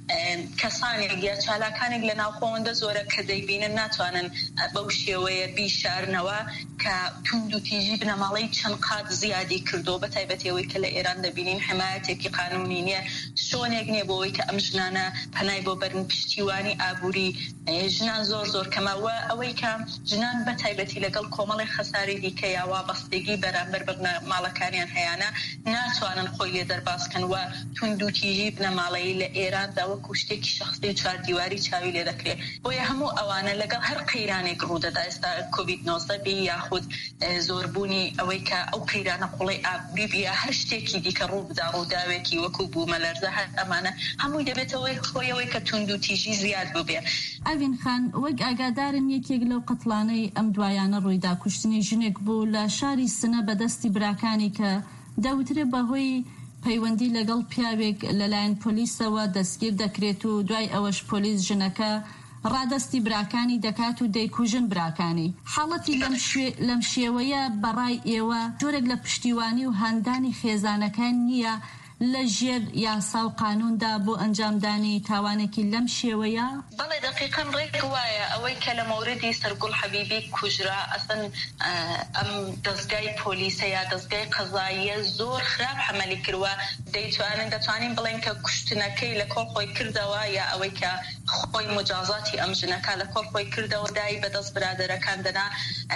کەسانێک یا چالاکانێک لە ناوخۆوەندە زۆرە کە دەیبینن ناتوانن بەو شێوەیە بیشارنەوە کە توند و تیژی بنەماڵەی چەند قات زیادی کردو بە تایبەتەوەی کە لە ئێران دەبینین حمایەتێکی قانونی نییە، شۆنێک نییە بۆەوەی کە ئەم ژنانە پەنای بۆ بەرن پشتیوانی ئابووری ژنان زۆر کەمەوە ئەوەی کە ژنان بە تایبەتی لەگەڵ کۆمەڵی خەساری دیکە یا وابەستگی بەرامبەر بە ماڵەکانیان هەیەە ناتوانن خۆی لێ دەرباسکەن و توند و تیژی بنەماڵەیی لە ئێراندا وەکو شتێکی شەخصی چواردیواری چاوی لێ دەکرێت. بۆیە هەموو ئەوانە لەگەڵ هەر قەیرانێک ڕوودەدا ئێستا کۆڤید-19 بی یاخود زۆربوونی ئەوەی کە ئەو قەیرانە قوڵی ئابووری بیا هەر شتێکی دیکە ڕوو بدا ڕووداوێکی وەکو بوومەلەرزە هەر ئەمانە هەمووی دەبێتەوەی خۆیەوەی کە توند و تیژی زیاد ببێ. ئەڤین خان، وەک ئاگادارم یەکێک لەو قەتڵانەی ئەم دوایانە ڕوویدا کوشتنی ژنێک بوو لە شاری سنە بەدەستی براکانی کە دەوترێت بەهۆی پەیوەندی لەگەڵ پیاوێک لەلایەن پۆلیسەوە دەستگیر دەکرێت و دوای ئەوەش پۆلیس ژنەکە ڕادستی براکانی دەکات و دەیکوژن براکانی. حاڵەتی لەم شێوەیە بەڕای ئێوە جۆرێک لە پشتیوانی و هەندانی خێزانەکان نییە لە ژێر یاسا و قانوندا بۆ ئەنجامدانی تاوانێکی لەم شێوەیە؟ بەڵێ دقیقاً ڕێک وایە ئەوەی کە لە مەوردی سەرگوڵ حەبیبی کوژرا ئەسن ئەم دەستگای پۆلیسە یا دەستگای قەزاییە زۆر خراپ حەمەلی کردووە. دەتوانین بڵێن کە کوشتنەکەی لە کۆڵ خۆی کردەوە یا ئەوەی کە خۆی مجازاتی ئەم ژنەکە لە کۆڵ خۆی کردەوە دای بەدەست برادەرەکان دەنا.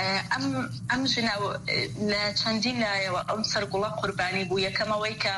ئەم ژنە لە چەندین لایەوە ئەم سەرگوڵە قوربانی بوو. یەکەمەوەی کە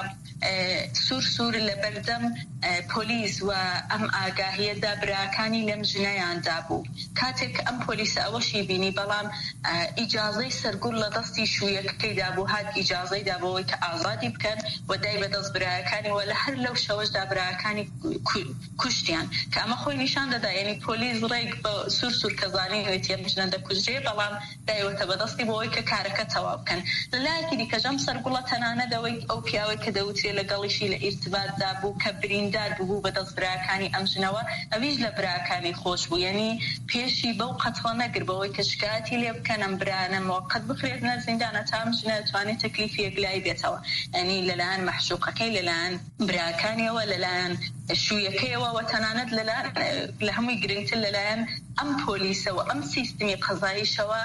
سوور لە بەردەم پۆلیس و ئەم ئاگاهیەدا براکانی لەم ژنەیاندا بوو. کاتێک ئەم پۆلیسە ئەوەشی بینی بەڵام ئیجازەی سەرگوڵ لە دەستی شوویەکەیدا بوو، هات ئیجازەی دابەوەی کە ئازادی بکەن و دای بەدەست برایەکانی و لە هەر لەو شەوەشدا برایەکانی کوشتیان کە ئەمە خۆی نیشان دەدا. یعنی پۆلیس ڕێک بە سوور کەزانی هێتیە ژنە دەکوژێ بەڵام دایوەتە بەدەستی بۆەوەی کە کارەکە تەواو بکەن. لەلایەکی دیکەژەم سەرگوڵە تەنانەتەوەی ئەو پیاوەی کە دەوترێت لەگەڵیشی لە ئیرتباطدا بوو کە بریندار بوو بەدەست براکانی ئەم ژنەوە ئەویش لە براکانی خۆش بوو. یعنی پێشی بەو قەتڵە نەگربەوەی کە شکایەتی لێ بکەن ئەم برانە موقت بخرێتنە زیندانە تا ئەم ژنە دەتوانێت تەکلیفی یەکلایی بێتەوە. یعنی لەلایەن مەحشوقەکەی، لەلایەن براکانیەوە، لەلایەن شوویەکەیەوە و تەنانەت لە هەمووی گرنگتر لەلایەن ئەم پۆلیسەوە ئەم سیستمی قەزاییشەوە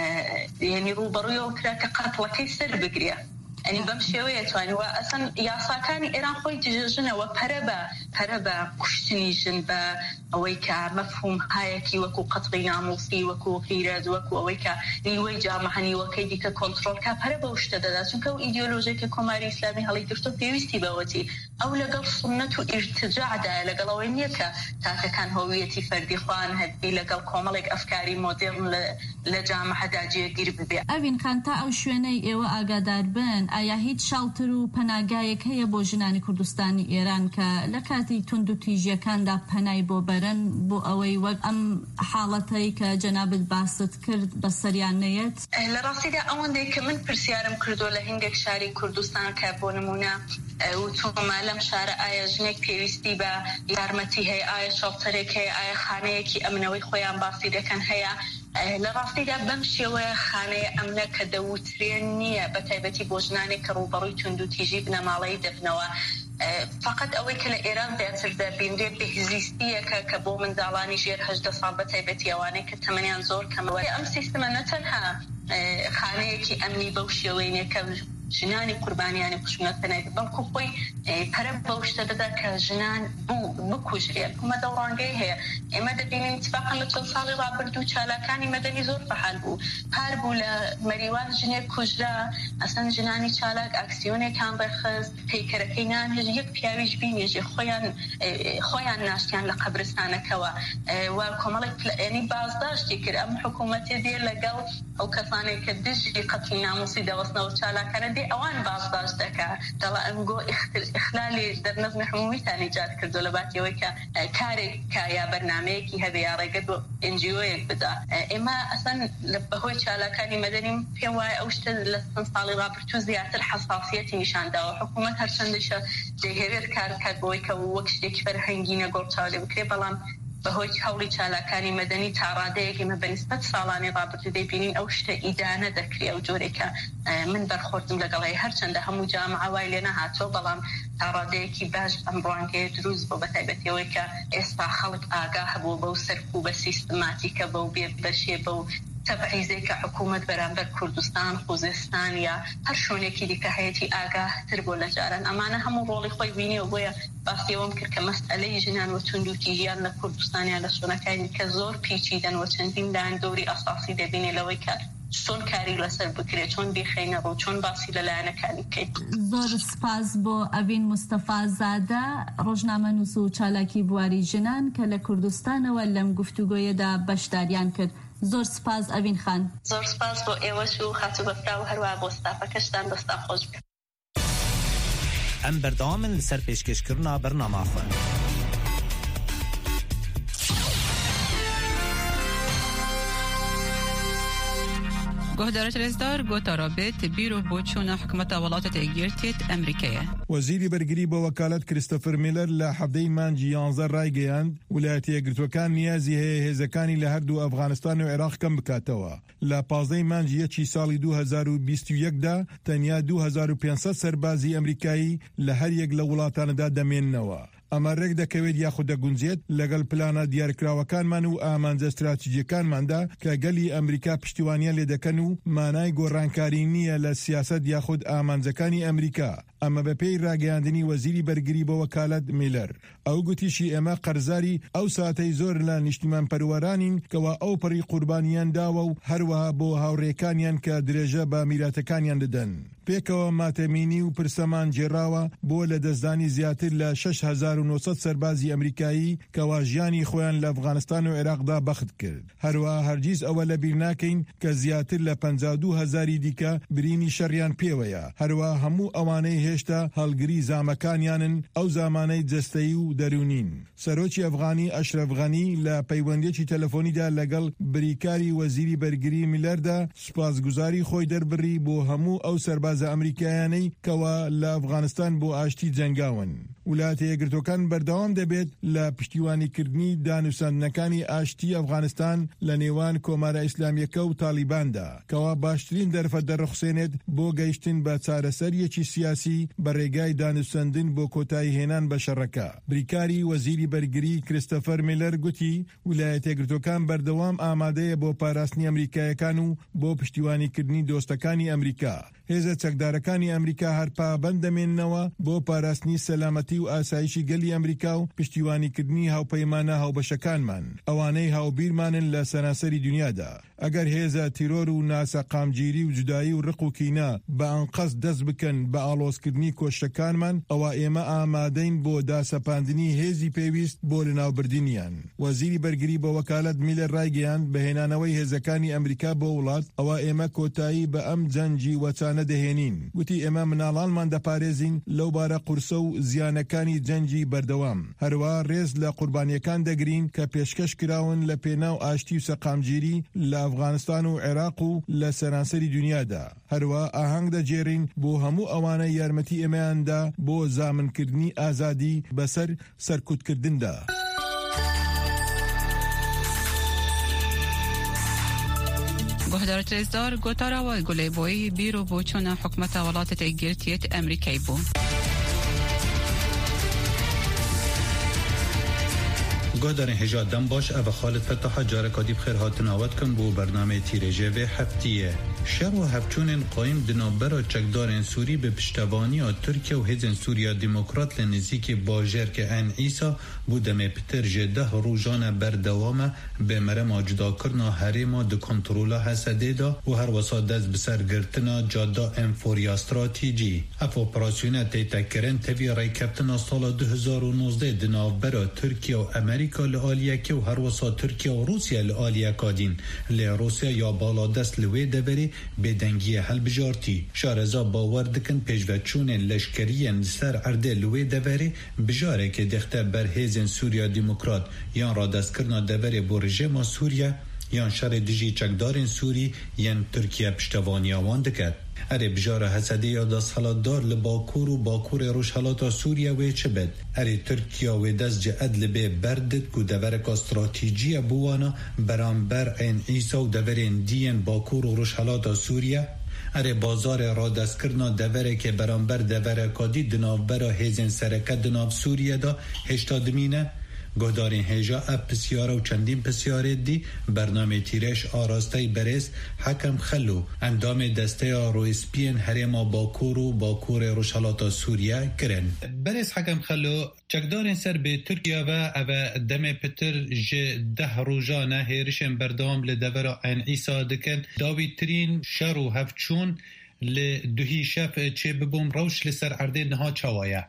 یعنی ڕوبەڕوویەوە کرا کە قەتڵەکەی سەر بگرێ. ئەنی بەم شێوەیە توانیوە ئەسەن یاساکانی ئێران خۆی دژژنەوە پەرە بە کوشتنی ژن بە ئەوەی کە مەفهوم هایەکی وەکو قەتڵی ناموسی وەکو غیرەت وەکو ئەوەی کە نیوەی جامەهەنیوەکەی دیکە کۆنتڕۆل کا پەرە بەو شتە دەدا چونکە ئەو ئیدیۆلۆژیەکە کۆماری ئیسلامی هەڵی گرتو پێویستی بەوەتی ئەو لەگەڵ سنەت و ئیرتجاعدایە لەگەڵ ئەوەی نییە کە تاکەکان هەویەتی فەردی خوان هەبی لەگەڵ کۆمەڵێک ئەفکاری مۆدێڕن لە جامەهەدا جێگیر ببێ. ئەڤین خان، تا ئەو شوێنەی ئێوە ئاگادار بن ئایا هیچ شاڵتر و پەناگایەک هەیە بۆ ژنانی کوردستانی ئێران کە لە کاتی توند و تیژیەکاندا پەنای بۆ بەرن بۆ ئەوەی وەک ئەم حاڵەتەی کە جەنابت باست کرد بەسەریان نەیەت؟ لە ڕاستیدا ئەوەندەی کە من پرسیارم کردو لە هەندێک شاری کوردستان کە بۆ نمونە وتومە لەم شارە ئایا ژنێک پێویستی بە یارمەتی هەیە، ئایا شەڵتەرێک هەیە، ئایا خانەیەکی ئەمنەوەی خۆیان باسی دەکەن هەیە، لە ڕاستیدا بەم شێوەیە خانەیە ئەمنە کە دەوترێن نییە بە تایبەتی بۆ ژنانێک کە ڕوبەڕووی تونند و تیژی بنەماڵەی دەبنەوە فقط ئەوەی کە لە ئێران زیاتر دەبینرێت بهزیستیەکە کە بۆ منداڵانی ژێر 18 ساڵ بە تایبەتی ئەوانەی کە تەمەنیان زۆر کەمەوە ئەم سیستەمە نەتەنها خانەیەکی ئەمنی بەو شێوەیە کە ژنانی قوربانیانی خشونەت بنایێت بەڵکو خۆی پەرە بەو شتە دەدا کە ژنان بکوژرێت حکومەت ئەو ڕانگەی هەیە ئێمە دەبینین اتفاقا لە چەند ساڵی ڕابردوو چالاکانی مەدەنی زۆر فعال بوو پار بوو لە مەریوان ژنێک کوژرا ئەسەن ژنانی چالاک ئاکسیۆنێکان ڕێخست پەیکەرەکەی نان هێژ یەک پیاویش بینێژێ خۆیان ناشتیان لە قەبرستانەکەوە و کۆمەڵێک ینی بازداشتی کرد ئەم حکوومەتێ دێ لەگەڵ ئەو کەسانێک کە دژی قەتڵی ناموسی دەوەستنەوە چالاکانە دێ ئەوان بازداشت دەکات دەڵا ئەمگۆ ئیخلالی دەرنەزمی حمومیتان ایجاد کردو لە باتیەوەی کە کارێک یا بەرنامەیەکی هەبێ یا ڕێگەت بۆ NGOیەک بدا ئێمە ئەسەن بەهۆی چالاکانی مەدەنیم پێم وایە ئەو شتە لە چەند ساڵی ڕابردوو زیاتر حەساسیەتی نیشانداوە حکوومەت هەرچەندەشە دەیهێوێت کار بۆی کە وەک شتێکی فەرهەنگی نەگۆڕچاو لێ بکرێ بەڵام بەهۆی هەوڵی چالاکانی مەدەنی تا ڕادەیەکی مە بەنسبەت ساڵانی ڕابردوو دەیبینین ئەو شتە ئیدانە دەکرێت ئەو جۆرێکە من بەرخۆردم لەگەڵی هەرچەندە هەموو جامعە وای لێ نەهاتۆ بەڵام تا ڕادەیەکی باش ئەم ڕوانگەیە دروست بۆ بە تایبەتیەوەی کە ئێستا خەڵک ئاگا هەبوو بەو سەرکوو بە سیستماتیکە بەو بێت بەشێ بەو تەبعیزەی کە حکوومەت بەرامبەر کوردستان خوزستان یا هەر شوێنێکی دیکە هەیەی ئاگاهتر بۆ لە جاران ئەمانە هەموو ڕۆڵی خۆی بینیەوە بۆیە باسیەوەم کرد کە مەسئلەی ژنان و تونند و تیژیان لە کوردستانیان لە شوێنەکانی کە زۆر پیچیدەن و چەندین لایەن دەوری ئەساسی دەبینێ لەوەی کە چۆن کاری لەسەر بکرێت چۆن بخەینە ڕۆ چۆن باسی لەلایەنەکانی بکەیت. زۆر سپاس بۆ ئەڤین مستەفا زادە ڕۆژنامە نووس و چالاکی بواری ژنان کە لە کوردستانەوە لەم گفتوگۆیەدا بەشداریان کرد. زۆر سپاس ئەڤین خان. زۆر سپاس بۆ ئێوەش و خاتو بەفرا و هەروە بۆ ستافەکەشتان دەستا خۆش بکە. ئەم بەردەوامن لەسەر پێشکەشکردنا بەرنامەخۆن. گهدارت رزدار گوتا رابط بیرو بوچونا حکومت ولاتت اگیرتیت امریکیه. وزیری برگری با وکالت کریستوفر میلر لحفده مانجی 11 رای گیاند ولایتی اگرتوکان نیازی هزکانی لهردو افغانستان و عراق کم بکاتوا. لپازده مانجی چی سالی 2021 دا تنیا 2500 سربازی امریکایی لهر یک لولاتان دا دمین نوا. ئەمە ڕێک دەکەوێت یاخود دەگونجێت لەگەڵ پلانە دیارکراوەکانمان و ئامانجە استراتیجیەکانماندا کە گەلی ئەمریکا پشتیوانیان لێ دەکەن و مانای گۆڕانکاری نییە لە سیاسەت یاخود ئامانجەکانی ئەمریکا. ئەمە بەپێی ڕاگەیاندنی وەزیری بەرگری بە وەکالەت میلەر. ئەو گوتیشی ئێمە قەرزاری ئەو ساتەی زۆر لە نیشتیمان پەروەرانین کەوا ئەو پەڕی قوربانیان داوە و هەروەها بۆ هاوڕێکانیان کە درێژە بە میراتەکانیان دەدەن. پێکەوە ماتەمینی و پرسەمان جێراوە بۆ لە دەستدانی زیاتر لە 6900 سەربازی ئەمریکایی کەوا ژیانی خۆیان لە ئەفغانستان و عێراقدا بەخت کرد. هەروەها هەرگیز ئەوە لەبیر ناکەین کە زیاتر لە 52,000 دیکە برینی شەڕیان پێوەیە. هەروەها هەموو ئەوانەی هێشتا هەڵگری زامەکانیانن ئەو زامانەی جەستەیی و دەرونین. سەرۆکی ئەفغانی ئەشرەف غەنی لە پەیوەندێکی تەلەفۆنیدا لەگەڵ بریکاری وەزیری بەرگری میلەردا سوپاسگوزاری خۆی دەربڕی بۆ هەموو ئەو سەرباز ئەمریکایانەی کەوا لە ئەفغانستان بۆ ئاشتی جەنگاون. وڵاتە یەکگرتوەکان بەردەوام دەبێت لە پشتیوانیکردنی دانووساندنەکانی ئاشتی ئەفغانستان لە نێوان کۆمارە ئیسلامیەکە و تالیباندا کەوا باشترین دەرفەت دەرەخسێنێت بۆ گەیشتن بە چارەسەریەکی سیاسی بە ڕێگای دانووساندن بۆ کۆتایی هێنان بە شەڕەکە. بریکاری وەزیری بەرگری کریستۆفەر میلەر گوتی ویلایەتە یەکگرتوەکان بەردەوام ئامادەیە بۆ پاراستنی ئەمریکایەکان و بۆ پشتیوانیکردنی دۆستەکانی ئەمریکا. هێزە چەکدارەکانی ئەمریکا هەرپا بەندەمێننەوە بۆ پاراستنی سەلامەتی و ئاسایشی گەلی ئەمریکا و پشتیوانیکردنی هاوپەیمانە هاوبەشەکانمان ئەوانەی هاوبیرمانن لە سەراسەری دنیادا. ئەگەر هێزە تیرۆر و ناسە قامگیری و جودایی و ڕق و کینە بە ئەنقەس دەست بکەن بە ئاڵۆزکردنی کۆشتەکانمان ئەوە ئێمە ئامادەین بۆ داسەپاندنی هێزی پێویست بۆ لەناوبردنیان. وەزیری بەرگری بە وەکالەت میلەر ڕایگەیاند بەهێنانەوەی هێزەکانی ئەمریکا بۆ وڵات ئەوە ئێمە کۆتایی بە ئەم جەنجی وەچانە دەهێنین. وتی ئێمە مناڵانمان دەپارێزین لەو بارە قورسە و زیانەکانی جەنجی بەردەوام. هەروەها ڕێز لە قوربانیەکان دەگرین کە پێشکەش کراون لە پێناو ئاشتی و سەقامگیری لە ئەفغانستان و عێراق و لە سەرانسەری دنیادا. هەروەها ئاهەنگ دەجێڕین بۆ هەموو ئەوانەی یارمەتی ئێمەیاندا بۆ زامنکردنی ئازادی بەسەر سەرکوتکردندا. گهدارت رزدار گوتارا و گلیبوی بیرو بوچون حکمت ولایت تگیرتیت امریکایی بو. گودار هجاد دم باش او خالد فتح جارکادی بخیر هاتن آوت کن بو برنامه تیرجه و هفتیه شر و هفچون قایم دنابر و چکدار سوری به پشتوانی و ترکیه و هزن سوریا دموکرات لنزیک باجر که ان ایسا بودم پتر جده روزانه بردوامه به مرم جدا کرنا حریم د کنترولا حسده دا و هر وسا دست بسر گرتنا جادا انفوریا استراتیجی اف اپراسیون تیتا کرن توی رای کپتنا سال 2019 دنابر ترکیه و امریکا لآلیه که و هر وسا ترکیه و روسیه لآلیه کادین روسیه یا بالا دست لوی دبری بدنگی حل بجارتی شارزا باور دکن پیشوچون لشکری سر ارده لوی دوری بجاره که دخته بر هیزن سوریا دموکرات یا را دست کرنا دوری بو رژیم سوریا یا شر دیجی چکدارن سوری یا ترکیه پشتوانی آوان دکد اره بجاره حسده یا دست حالات دار لباکور و باکور روش حالات سوریا وی چه بد اره ترکیه و دست جعد لبه بردد که دورک استراتیجی بوانا برانبر این ایسا و دورین دین باکور و روش حالات سوریا اره بازار را دست کرنا دوره که برانبر دوره کادی دنابرا هیزن سرکت دناب سوریا دا هشتا دمینه گهدارین هجا اپ پسیاره و چندین پسیاره دی برنامه تیرش آراسته برس حکم خلو اندام دسته رویسپین حریم باکور و باکور روشالات سوریه کرن برس حکم خلو چکدارین سر به ترکیه و او دم پتر ده روزانه هیرشن بردام لدورا این ایسا دکن داوی ترین شر و هفچون لدهی شف چه ببوم روش لسر عرده نها چوایا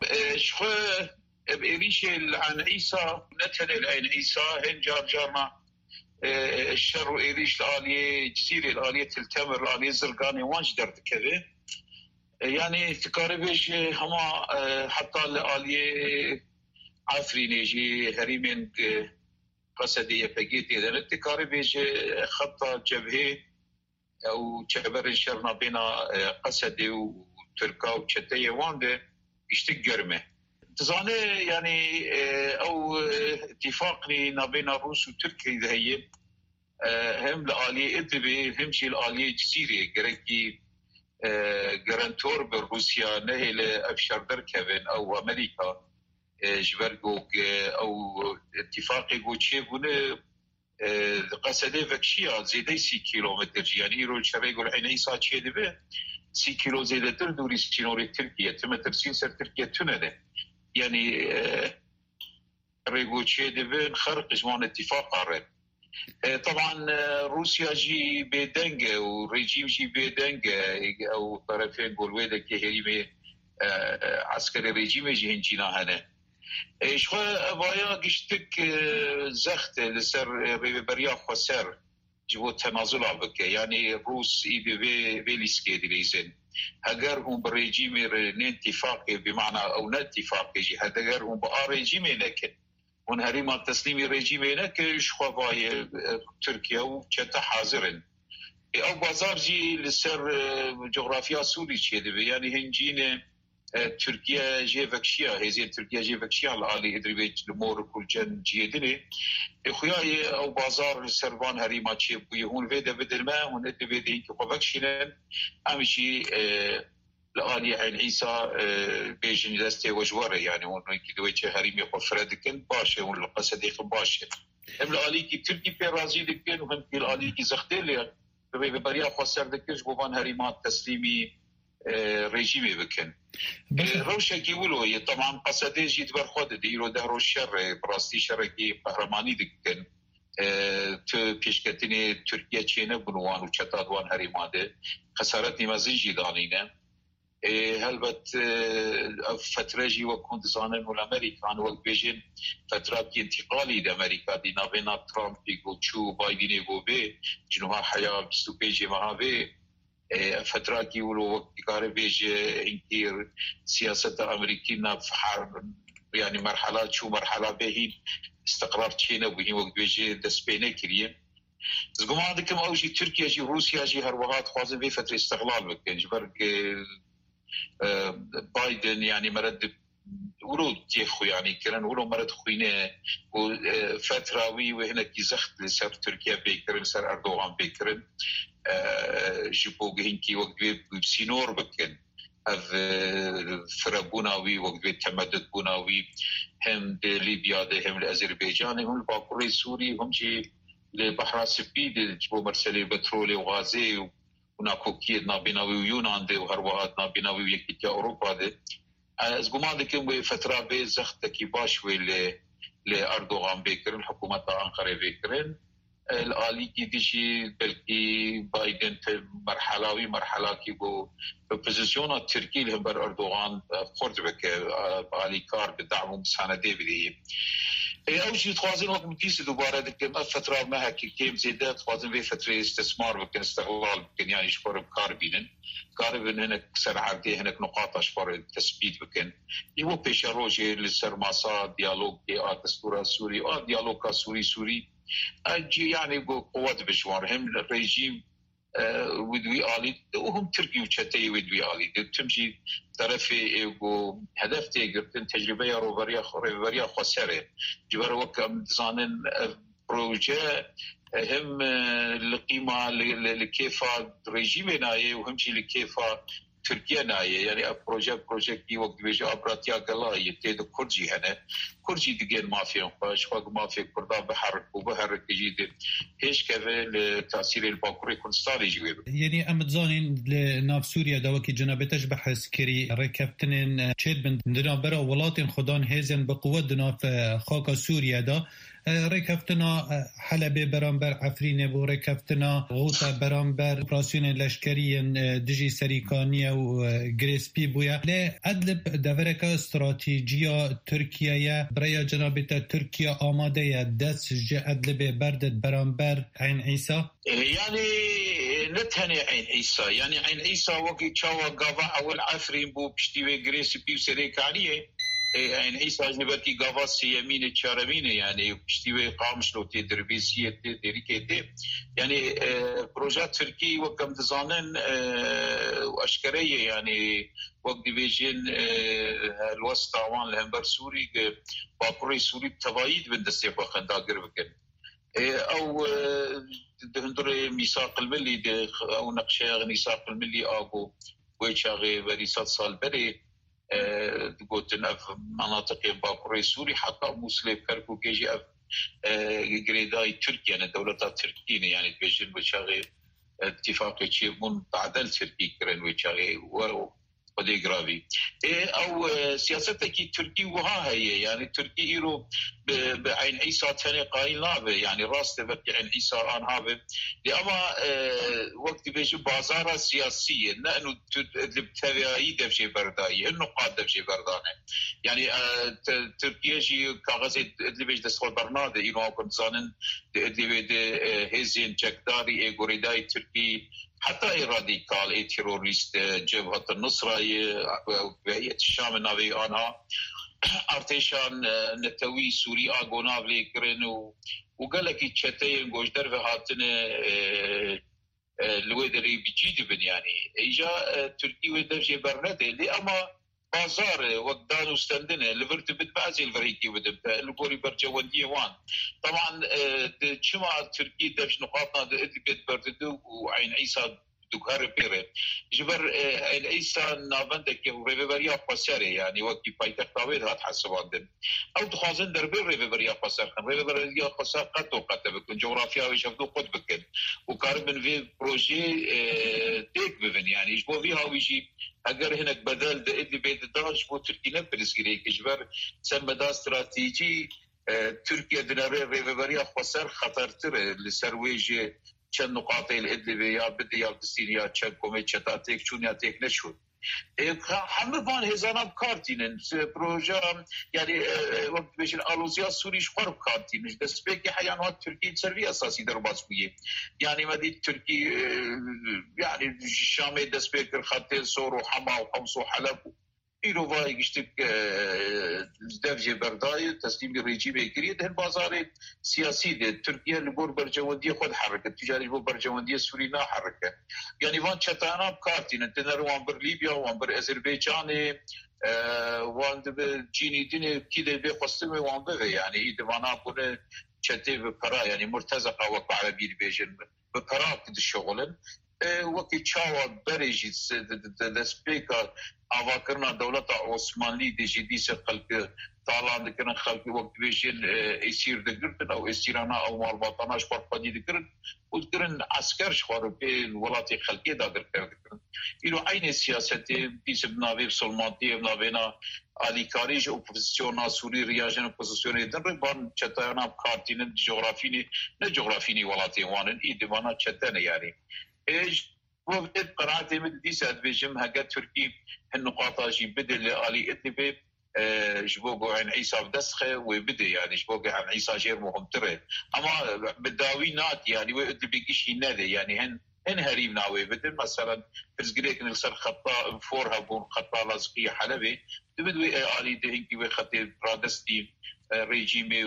بإيش عن عيسى نتن عن عيسى هنجار جامع الشر إيش الآلية جزيرة الآلية التمر الآلية الزرقاني وانش درد كذا يعني تقاربش هما حتى الآلية عفرين يجي هريمين قصدية بقيت إذا تقاربش خط جبهة أو جبر الشرنا بين قصدي وتركا وشتية وانده يشتقرمه تزانه يعني او اتفاق ما بين الروس وتركيا ده هي هم لآلية ادبي هم شي الآلية جزيرة جركي جرانتور بروسيا نهل افشار دركبن او امريكا جبرجوك او اتفاقي جوتشي بونه قصده فكشيا زيدي 6 كيلومتر يعني رو شريق العيني ساتشي دبه 6 كيلو زيادة دوري سينوري تركيا تمترسين سر تركيا تنده يعني ريغوتشي دبن خرق جوان اتفاق عرب طبعا روسيا جي بيدنجة وريجيم جي بيدنجة او طرفين قولويدا كهريمي عسكري ريجيم جي هنجينا هنا شخوا ابايا قشتك زخت لسر ريبريا خسر جو تنازل عبك يعني روس ايدي بيليسكي دليزن اگر هم بريجيم اتفاقي بمعنى او اتفاق يجي اگر هم بريجيم نك ونهريما تسليمي ريجيم نك شخوا تركيا وشتا حاضرن او بازار جي لسر جغرافيا سوري شيء يعني هنجين تركيا جيفكشيا هذه تركيا جيفكشيا العالي ادريبيت الامور كل جن جيدني اخوياي او بازار سربان هريما تشي بيهون فيدا بدل ما هون ادبيدي كوفكشينن امشي العالي عين عيسى بيجن دستي وجوره يعني هون كدويتش هريمي قفردكن باشه هون القصديق باشه هم العالي كي تركي بيرازي دكن وهم كي العالي كي زختيل بريا خسر دكش بوان هريمات تسليمي رژیمی بکن روشه کی ولو طبعا قصده جيت برخود دیرو ده روش شر براستی شرکی قهرمانی دکن تو پیشکتنی ترکیه چینه بنوان و چتادوان هریماده خسارت نمازی جیدانینه هلبت فتره جي وكون زانن والامريكان والبيجن فترات انتقالي لامريكا دي نابينا ترامب يقول بايدن يقول بي جنوها حياه بستوبيجي معها بي فترة کی ولو وقت کار بیش اینکه سیاست امریکی نفحر يعني مرحلات شو مرحلة بهين استقرار تشينا وهي وقت بيجي دسبينه كريه زعما عندكم اوجي تركيا جي روسيا جي هر وقت خوازن في فتره استقلال بكن جبر بايدن يعني مرد ورود تيخو يعني كرن ولو مرد خوينه وفتره وي وهنا كي زخت لسر تركيا بيكرن سر اردوغان بيكرن جبوجين كي وقت بسينور بكن اف فربوناوي وقت تمدد بوناوي هم ليبيا هم الأذربيجان هم الباكوري السوري هم شي لبحر السبيد جبو مرسلي بترولي وغازي وناكوكيد نابيناوي ويونان دي وهروات نابيناوي ويكيتيا أوروبا دي از قمان دكم بفترة بزخت كي باشوي لأردوغان بيكرن حكومة أنقرة بيكرن الآلي كي ديشي بلكي بايدن في مرحلة كي بو بوزيسيون التركي لهم بر أردوغان خورد بك آلي كار بدعم مسانة دي بدي أول شيء تخوازين وقت مكيس دوباره دكتور فترة ما هك كيم زيادة تخوازين في فترة استثمار بكن استغلال بكن يعني شفار كاربين هناك سر عردي هناك نقاط أشفار التثبيت بكن يهو بيشاروجي للسرماسا ديالوج دستور السوري ديالوج سوري أجي يعني قوات بشوار هم الرجيم ودوي آلي وهم تركي وشتي ودوي آلي تمشي طرفي إيجو هدف تيجرتن تجربة روبريا خسارة جبر وكم زانن بروجة هم القيمة لكيفا رجيم ناية وهم شيء لكيفا تركيا ناية يعني بروجة كي وقت بيجا أبراتيا قلا يتيد كرجي هنا كرجي دقين ما فيهم باش فوق ما في كردا بحرك جديد هيش كذا لتأثير الباكوري كونستالي جويب يعني أمتزانين لناف سوريا دوكي جنابتش بحث كري ركبتنين تشيد بن دنابرا ولاتين خدان هيزن بقوة دناف خاك سوريا دا ركبتنا حلب برانبر عفرين بو ركبتنا غوطة برانبر operasyon لشکریین دجی سریکانیه و گریسپی بویا لی ادلب دورکا استراتیجیا ترکیه برای جنابیت ترکیه آماده دست جه ادلب بردد برانبر عین عیسی يعني نتهني عين عيسى يعني عين عيسى وقت شاوى قضاء أول عفرين بو بشتوى جريسبي وسريكانية عين عيسى جبتي قضاء سيامين تشارمين يعني بشتوى قامش لو تدربيسية تدريكيتي يعني بروجات تركي وكم تزانن وأشكرية يعني وقت بيجين الوسط عوان الهمبر سوري باكوري سوري توايد بندستيق وخندا قربكن أو دهندري ميثاق الملي أو نقشة ميثاق الملي أبو ويشاغي بريسات صال بري تقولن أف مناطق باكوري سوري حتى مسلم كركو كيجي أف جريداي تركيا يعني دولة تركية يعني بيجين ويشاغي اتفاق شيء من تعدل تركي كرن ويشاغي ودي جرافي أو سياستك تركي وها هي يعني تركي إيرو بعين عيسى ثاني قايل نابه يعني راس تبقى عين عيسى آن هابه لأما وقت بيجي بازار سياسية لأنه التبعية دفشي بردائي النقاط دفشي بردانة يعني تركيا جي كاغزي اللي بيجي دستور برناده إيرو كنت زانن اللي بيجي هزين جكداري إيغوريداي تركي حتى راديكال تيروريست جبهة النصرة بهيئة الشام النابي أنا ارتشان نتوي سوري اغونا بليكرن وقال لك تشتين غوش درف هاتن الويدري بجيد بن يعني اجا تركي ويدر شي برنده لي اما بازار وقدان استندنه لفرت بتبازي الفريقي ودبت الكوري برجوندي وان طبعا شما تركي دش نقاطنا بيت بردو وعين عيسى دكار بيره جبر العيسى نافندك ريفيريا قصري يعني وقت بايتك طاويل هات حسبان او تخازن دربي ريفيريا قصر ريفيريا قصر قطو بكون جغرافيا ويشفدو قد بكن وكاربن في بروجي تيك بفن يعني جبو فيها ويجي اگر هناك بدل ده اللي بيت داش بو تركي نبرز جريك جبر سمى دا استراتيجي تركيا دناري ريفيريا قصر خطرتر لسرويجي چند نقاط الادلبه یا بدی یا دستیریا چند کومه چتاتیک چونیاتیک نشود همه وان هزاناب کارتینن پروژه يعني وقت بيش الالوزيا سوري شقرب كارتين بس بيك حيوانات تركي تسوي اساسي درباسويه يعني مدي تركي يعني الشام دس بيك خاطر سور وحما وقمص وحلب إيرو واي قشتك دفجة برداي تسليم الرجيم يكريد هن بازار سياسي ده تركيا اللي بور برجواندية خود حركة تجاري بور برجواندية سورينا حركة يعني وان شتانا بكارتين انتنر وان بر ليبيا وان بر أذربيجان وان جيني دين كده بقصتم وان بغي يعني إذا وانا كنا شتي ببرا يعني مرتزقه وقع عربي بيجن ببرا كد الشغل وقت تشاوا بريجي السبيكر افاكرنا دوله عثماني دي جي دي سقل طالع ذكرنا خلق وقت بيجن يصير ذكرت او استيرانا او مربطنا شفر قدي ذكرت وذكرن عسكر شفر بين ولاتي خلقي دا ذكرن إلو عين سياستي ديس بنابي سلمانتي بنابينا علي كاريج اوبوزيسيون سوري رياجن اوبوزيسيون دربان چتانا بكارتين جغرافيني ولاتي وانن ايدوانا چتن يعني ايج وبدت قراتي من ديس ادبيجم هاجا تركي النقاط جي بدل علي ادبي جبوقو عن عيسى بدسخه وبدي يعني جبوقو عن عيسى غير مهم ترى اما بداوينات يعني وقت بيجيش نادي يعني هن هريم ناوي بدل مثلا فرزقليك نلسر خطا فورها بون خطا لازقية حلبي بدوي علي دهنكي وخطي برادستي ريجيمي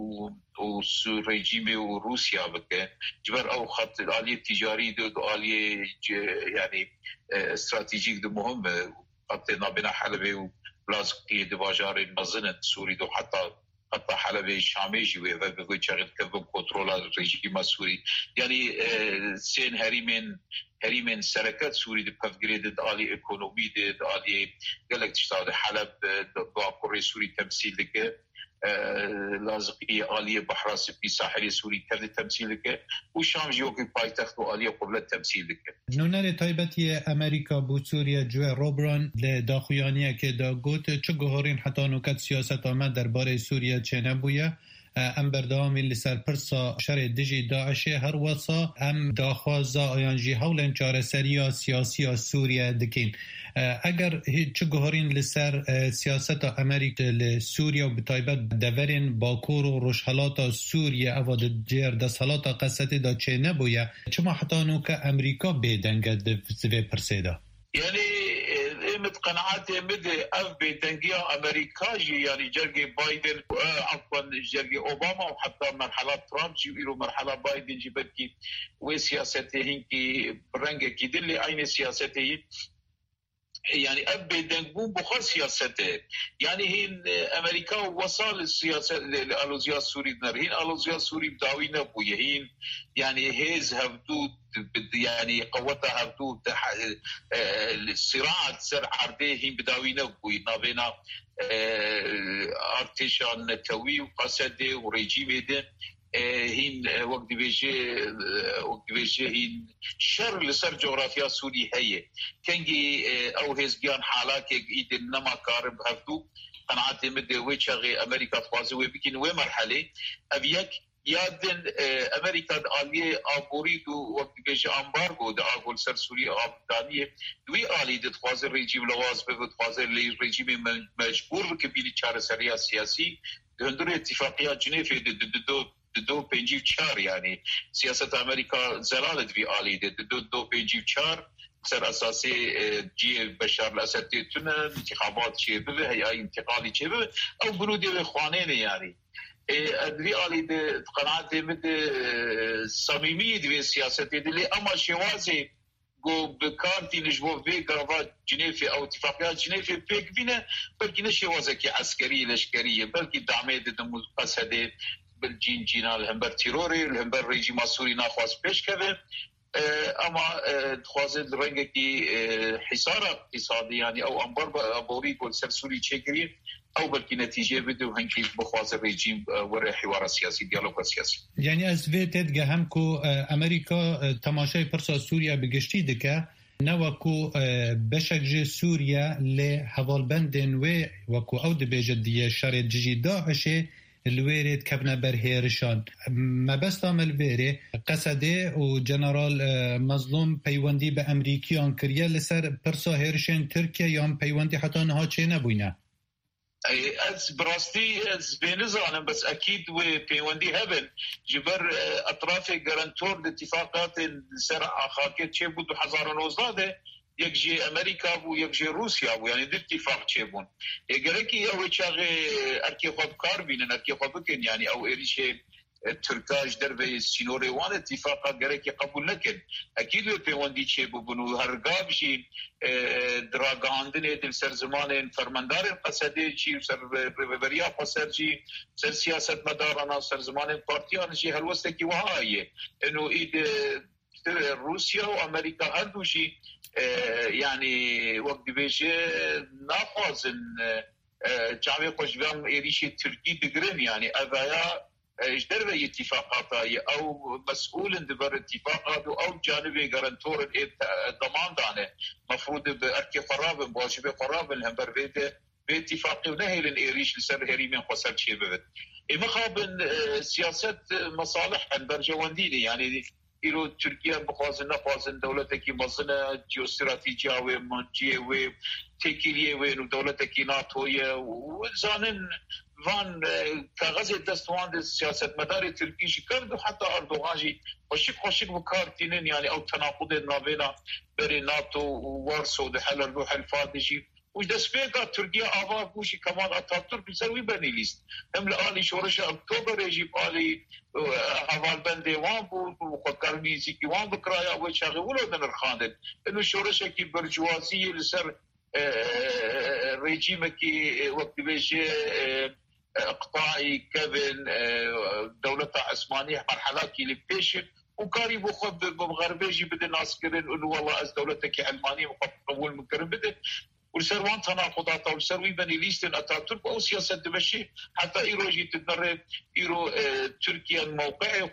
ريجيمي وروسيا بك جبر او خط الاليه التجاري دو اليه يعني استراتيجيك دو مهم قطينا بنا حلبي ولازقية دو باجار المزنة سوري دو حتى حلبي شاميجي وبقول شغل كبن كنترول الرجيم السوري يعني سين هريمين سركات سوري دي بفجريد آلي ايكونومي دي آلي قالك تشتغل حلب باقوري سوري تمثيل لك لازقية آلية بحراس في ساحل سوري كذا تمثيل لك وشام جيوكي بايتخت آلية قبل التمثيل لك نونر تایبەتی ئەمریکا بۆ سووریا گوێ ڕۆبران لە داخوایانیەکێدا گوت چ گۆڕین حتا نوکەت سیاسەتامە دەربارەی سووریا چێ نەبووە ئەم بەردەوامی لەسەر پرسا شەرێ دژی داعشێ هەروەسا ئەم داخوازا ئەیانژی هەوڵێن چارەسەریە سیاسیە سووریا دکەین ئەگەر چ گۆڕین لەسەر سیاسەتە ئەمریکا لە سووریا و بتایبەت دەڤەرێن باکوور و ڕۆژهەڵاتە سووریا ئەوە جێر دەسەڵاتە قەسەتێدا چێ نەبووە چما حتا نوکە ئەمریکا بێدەنگە دەڤێ پرسێدا يعني قناعاتي مدى اف بيتنجيا امريكاجي يعني جرجي بايدن عفوا جرجي اوباما وحتى مرحله ترامب جيبيرو مرحله بايدن جيبكي وسياسته هنكي برنجه كيدلي عين سياسته يعني أبي دنقون بخار سياسته يعني هين أمريكا وصل السياسة لألوزيا السوري هين ألوزيا السوري بداوي نبوي هين يعني هيز هبدود يعني قوتها هبدود الصراع سر عرضه هين بداوي نبوي نابينا ارتشان نتوي وقصده وريجيم ده هين وقت بيجي هين شر لسر جغرافيا سوري هي كنجي او هزجان حالات ايد النما قارب هفتو قناعات مدة ويشغي امريكا تخوازوي بكين ومرحلة ابيك يادن امريكا آلية آبوريدو وقت بيجي امبارغو دا آقول سر سوري آبدانية دوي آلي دي تخواز الرجيم لواز بيجي تخواز الرجيم مجبور بكبيني چار سريع سياسي هندور اتفاقيات جنيفي دو بينجيب چار يعني سياسة أمريكا زلالت في آلي دو بينجيب چار سر أساسي جي بشار الأسد تنا انتخابات شيء بيه هي انتقالي شيء بيه أو برودي بخوانين يعني في آلي دي قناعات مد صميمية دي سياسة دي اللي أما شوازي جو بكارتي نجبو في قرارات جنيفي أو اتفاقيات جنيفي بيك بينا بلكي نشوازة كي عسكرية لشكرية بلكي دعمية دي مقصدة بالجين جينا الهمبر تيروري الهمبر ريجيم السوري ناخواز بيش كذا اما خوازد رنگكي حصار اقتصادي يعني او انبار ابوري كل سر سوري تشكري او بلكي نتيجه بدو هنكي بخواز الريجيم ورا حوار سياسي ديالوج سياسي يعني از فيتد گهمكو امريكا تماشای پرسا سوريا بگشتي دكه نوكو بشكج سوريا لحوالبندن وكو او دبيجديه شرط جي داعش الويرد كبنا برهيرشان ما بس تعمل ويري قصده و جنرال مظلوم پیوندی به امریکیان کریه لسر پرسا هیرشن ترکیه یا پیوندی حتی نها چه نبوینه از براستی از بنظرانم بس اكيد وبيوندي هبن جبر اطراف جرانتور اتفاقات سر اخاكي تشي بود 2019 يكجي امريكا و يكجي روسيا و يعني دي اتفاق تشيبون يقرأكي او يشاغي اركي خواب كاربين اركي خواب كن يعني او اريشي تركاش دربي سينوري وان اتفاقا غريكي قبول لكن اكيد بيوندي تشي بنو هرقاب شي دراغاندني دل سر زمان فرماندار قصدي شي سر بريا قصرجي سر سياسه مدارنا سر زمان بارتيان شي هلوستكي وهاي انه ايد روسيا وامريكا هردو شي يعني وقت بيجي ناخذ جامعه قشبان ايريشي تركي دقرن يعني ابايا اجدر به اتفاقات او مسؤول دبر اتفاقات او جانبي غرانتور ضمان دانه مفروض باركي فراب واجب فراب الهمبر بيته باتفاق ونهي الايريش لسر هريمين قصر شي ببت مخابن سياسه مصالح البرجوانديني يعني إلو تركيا بخوازن دولتك مزنة جيوستراتيجية ومنجية وتكيلية ودولتك ناتوية وزانن فان كغزة دستوان دي سياسة مدار تركيش كردو حتى أردوغانجي خوشك بكارتينين يعني أو تناقض النابينا بري ناتو ووارسو دي حل الروح الفادجي وش دسبيقا تركيا آباء بوشي كمان أتاتورك بسروي بني ليست هم لآلي شورش أكتوبر يجيب آلي حوال بندي وان بو وقرميزي كي وان بكرايا وشاغي ولو دن الخاندن إنه شورش كي برجوازية لسر ريجيم كي وقت بيجي اقطاعي كابن دولة عثمانية مرحلات كي لبيش وكاري بخب بمغربيجي بدن عسكرين إنه والله أز دولتك علمانية مقبول مكرم بدن والسروان تناقضات او سروي بني ليستن اتاتورك او سياسه دمشق حتى ايروجي تدرب ايرو تركيا موقعي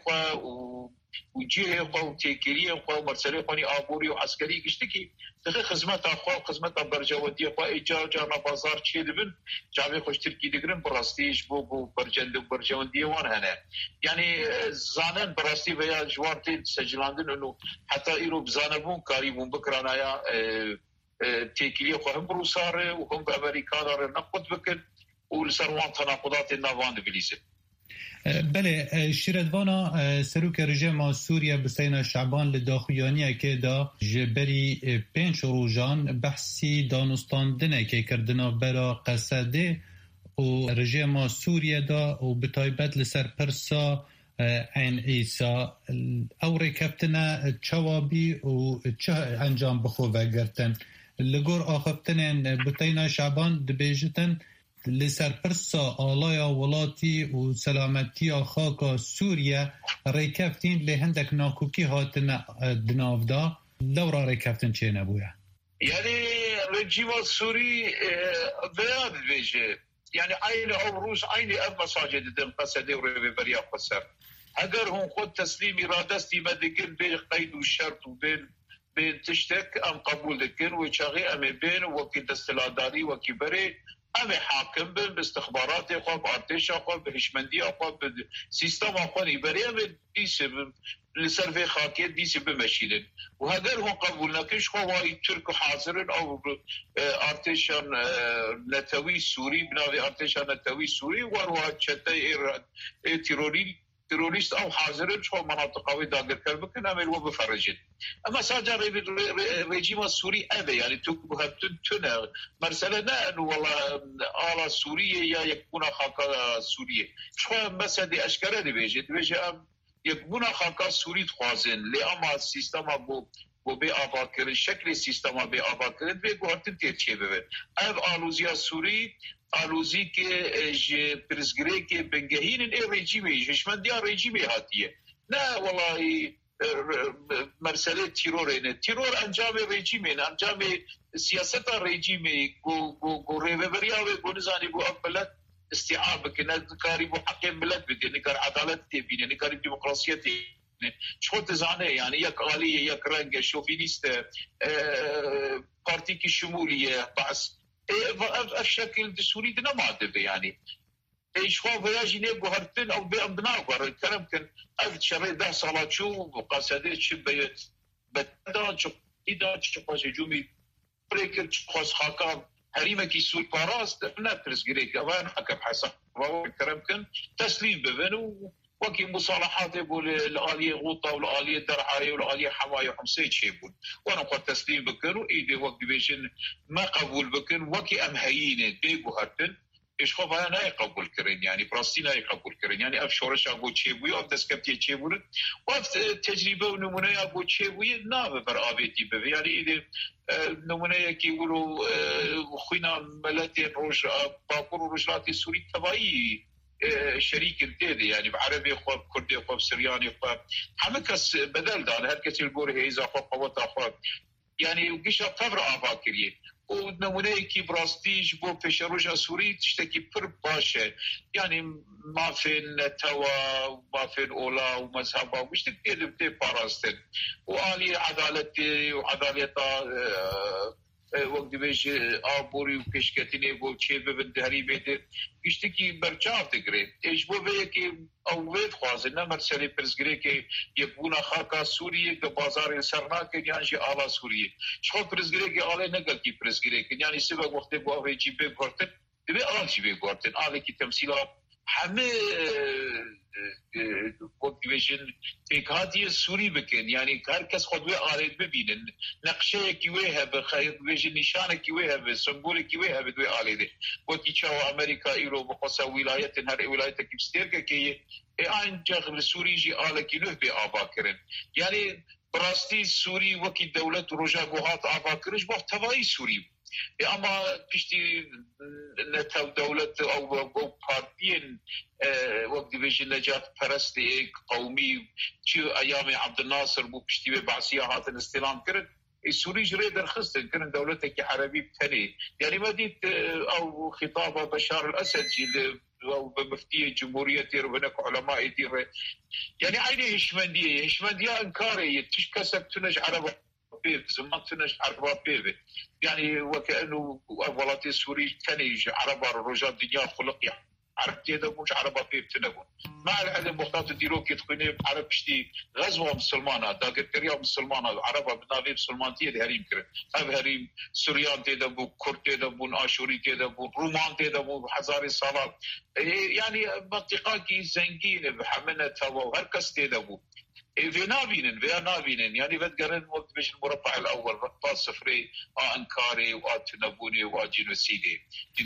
وجهه وتيكيريه ومرسلي قني ابوري وعسكري قشتكي دغه خدمات اخو خدمات برجودي اخو اجار بازار تشيدبن جامي خوش تركي دغرن براستيش بو برجودي وان هنا يعني زانن براستي بيا جوارتي سجلاندن انه حتى ايرو بزانبون قريبون بكرانايا تيكيليه هم بروساره وهم بامريكا نقد بكن والسروان تناقضات النافان بليسه بله شیردوانا سروک رژیم سوریه بسینا شعبان لداخویانی که دا جبری 5 روزان بحثی دانستاندنه که کردنا برا قصده و رژیم سوریه دا و بتایبت لسر پرسا عین ایسا او رکبتنا چوابی و چه انجام بخواه گرتن لگور آخفتنین بطینا شعبان دبیجتن لسر پرسا آلایا ولاتی و سلامتی خاکا سوریه ریکفتین لهندک ناکوکی هاتن دنافدا دورا ریکفتن چه نبویا؟ یعنی رژیم سوری بیاد بیجه یعنی عین او روس عین اب مساجد دن قصده و ریبریا قصر اگر هم خود تسلیم ارادستی مدگن بین قید و شرط و بین تشتک ام قبول دکن و چاقی ام بین وکی دستلاداری وکی بری ام حاکم بین باستخبارات خواب ارتش خواب بهشمندی خواب سیستم خواب بری ام دیسه لسرفي خاكيت ديسي بمشيلن وهذا هو قبول نكش خوای ترك حاضرن او ارتشان نتوي سوري بناوي ارتشان نتوي سوري وروها تشتي تيروريست او حاضرن شو مناطق قوي داغر كربكن عمل وبفرجت اما ساجر الرجيم السوري هذا يعني تبقى تنتنا مرسلنا انه والله على سوريا يكون خاكا سوريا شو مسدي اشكال دي بيجي یک بنا خاکا سوری خوازن لی اما سیستما بو به آباد کردن شکل سیستما به آباد کردن به گوهرتن تیرچه ببین اب آلوزیا سوری آلوزی که جه پرزگره که بنگهین این رژیمی جشمندی ها رژیمی هاتیه نه والله مرسله تیرورینه تیرور انجام رژیمین انجام سیاست رژیمی گو ریوبریا و گو نزانی گو اقبلت استيعاب كنا كاري بو حقين بلد بدي نكر عدالة تبين نكر ديمقراطية شو تزانه يعني يا قالية يا كرنج شوفينيست بارتيكي شمولية بس الشكل السوري ده ما عدبه يعني ايش هو فياجي نيجو هرتن او بناقر الكلام كان اف شري ده صلاه شو قصدت شبيت بدان شو اذا شو جومي بريكر خاص حكام حريمة كي سوي باراست ناترس غريك اوان حكم حسن وهو الكلام كان تسليم ببنو وكي مصالحات يقول الآلية غوطة والآلية درعاية والآلية حماية وحمسيت شيبون وانا قد تسليم بكنو ايدي وقت بيشن ما قبول بكن وكي امهيين بيقو هرتن ايش خو انا يقبل كرين يعني براستينا يقبل كرين يعني اف شورش ابو تشيبوي او دسكبتي تشيبور واف تجربه ونمونه ابو تشيبوي ناب برابيتي به يعني اذا نمونه كي يقولوا خوينا ملاتي روج باكور روجلاتي سوري تبعي شريك الديدي يعني بعربي خو كردي خو سرياني خو حمكس بدل ده هر كثير يقول هي اذا خو قوت اخو يعني وقش قبر افاكريه ونمونه كي براستيج بو بشروجا سوري تشتكي بر باشه يعني ما فين توا وما فين اولا ومذهبا وشتكي بدي باراستن وآلي عدالتي وعدالتا وقت بيش آبوري وكشكتيني بو تشيبه بالدهري بيته يشتكي برچاف تقري ايش بو بيكي اوید خوازنه مرسلی پرزگری که یبونا خاکا سوریه که بازار سرنا که یعنی آلا سوریه شخو پرزگری که آله نگل کی پرزگری که یعنی سبب وقتی بو اوی جی به گورتن دبی آل جی به گورتن آله کی تمثیلات همه وقت بیشن تکادی سوری بکن یعنی هر کس خود به آلید ببینن نقشه کی وه به خیر بیشن نشانه کی وه به سمبول کی وه به دوی آلیده وقتی چاو امریکا ایرو بخصوص ولایت هر ولایت کی بسترگه کی این جغل سوری جی آله کی له به آبا کرن یعنی براستی سوری وقتی دولت روجا گوهات آبا کرش با توایی سوری اما پشتی نتو دولت او پارتین وقتی بیشتر نجات پرست یک قومی چی ایام عبدالناصر بو پشتی به بعضی هاتن استلام کرد سوری جری درخستن کردن دولت کی عربی بتنی یعنی ما دید او خطاب بشار الاسد جیل و بمفتي جمهورية وهناك علماء دير يعني عيني هشمندية انكاري تشكسب تنج عرب زمان تنش عربا بيبي يعني وكأنه أولاتي سوري تنيج عربا رجال الدنيا خلقيا عرب تيدا مش عربا بيب تنقون مع العلم مختات ديرو كي تقني عرب شتي غزوة مسلمانة داقر كريا مسلمانة عربا بنابي مسلمان تيدا هريم كرن هذا هريم سوريان تيدا بو كرد تيدا بو آشوري تيدا بو رومان تيدا بو حزاري صلاة يعني منطقة كي زنجين بحمنة توا وهركس تيدا بو فينابينن يعني بدقرن وقت بيش المربع الأول رقطة صفري أنكاري وتنبوني وجينوسيدي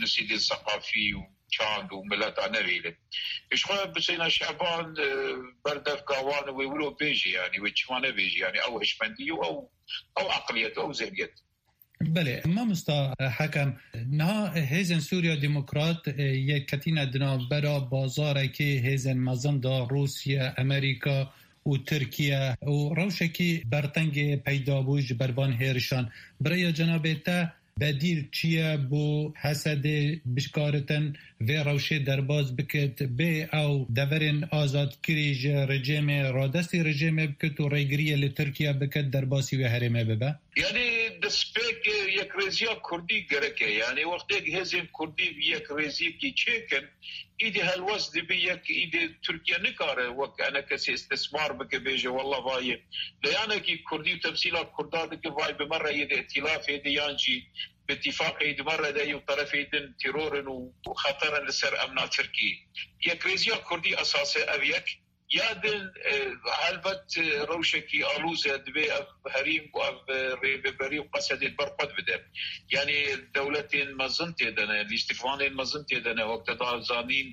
الثقافي وشاند وملات عنابيله إيش خو بسينا شعبان بردف قوان ويقولوا بيجي يعني ويتشمانه بيجي يعني أو هشمندي أو عقليته أو ذهنيته بله ما مستا حکم نه هیزن سوریا دموکرات یک کتین ادنا برا بازاره که هیزن مزن دا روسیه امریکا و ترکیه و روشکی برتنگ پیدا بوج بربان هیرشان برای جناب تا بدیل چیه بو حسد بشکارتن و روشه درباز بکت به او دورن آزاد کریج رژیم رادستی رژیم بکت و ریگریه لترکیه بکت درباسی و حرمه ببه يعني دسبيك يك ريزيا كردي جركه يعني وقتك هزم كردي يك ريزي كي تشيكن ايدي هالوسد بيك ايدي تركيا نكاره وكأنا كسي استثمار بك بيجي والله فاي لأنا كي كردي تمثيلات كردات كفاي بمرة يد ائتلاف يد يانجي باتفاق يد مرة دايو طرف يدن تيرور وخطرا لسر أمنا تركي يك ريزيا كردي أساسي أبيك يادن هلبت روشكي آلوزة دبي هريم ريبري وقصد برقد بده يعني دولتين مزنتي دنا الاستفانين مزنتي دنا وقت زانين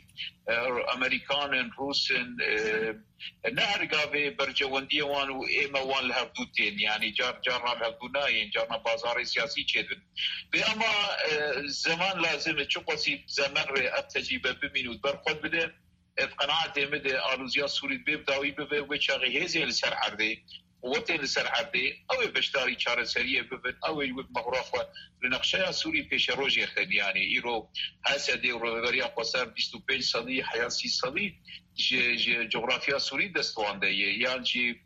أمريكان روسن نهر قابي برجواندية وان وإيما وان الهردوتين يعني جارنا الهردوناين جارنا بازاري سياسي كذن بأما زمان لازم تشوفي زمان أبتجيب بمينوت برقد بده قناعتي مدى آلوزيا سوري بيبداوي ببه وشاغي هزي لسر عردي ووتين لسر عردي او بشتاري چاره سريه ببن او يوب مغرافة لنقشايا سوري پیش روجي خد يعني ايرو هاسدي وروغريا قصر 25 صدي حياسي صدي جغرافيا سوري دستوانده يعني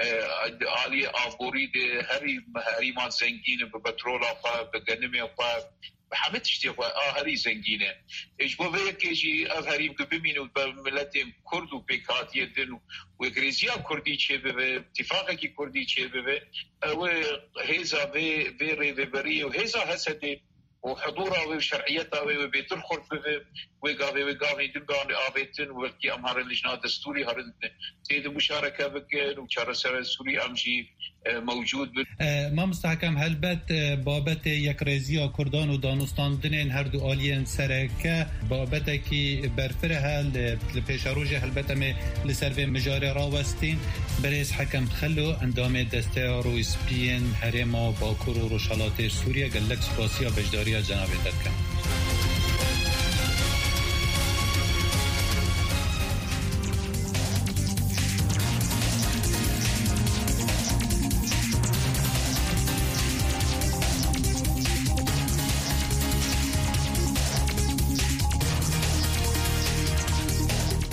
آلي آبوري ده هريمان زنگين ببترولا بغنمي حمد اشتياق هري زنجينه اجبوه كيجي هريم كبمينو بملتهم كرد وبيكات يدن وغريزيا كردي تشبه اتفاقا كي كردي تشبه وهيزا في ريبري وهيزا هسدي وحضورها وشرعيتها وبيترخل وقاوي دنقان آبيتن وكي أمهار اللجنة دستوري هرن تيد مشاركة بكن وشارة سوري أمجي موجود ما مستحکم هلبت بابت یکرزی کردان و دانستان دنین هر دو آلین سرکه بابت کی برفره لپیشاروج هلبت می لسر مجاری راوستین بریز حکم خلو اندام دسته روی سپین هرما باکور و رشالات سوریه گلک سپاسیا بجداریا جناب دکم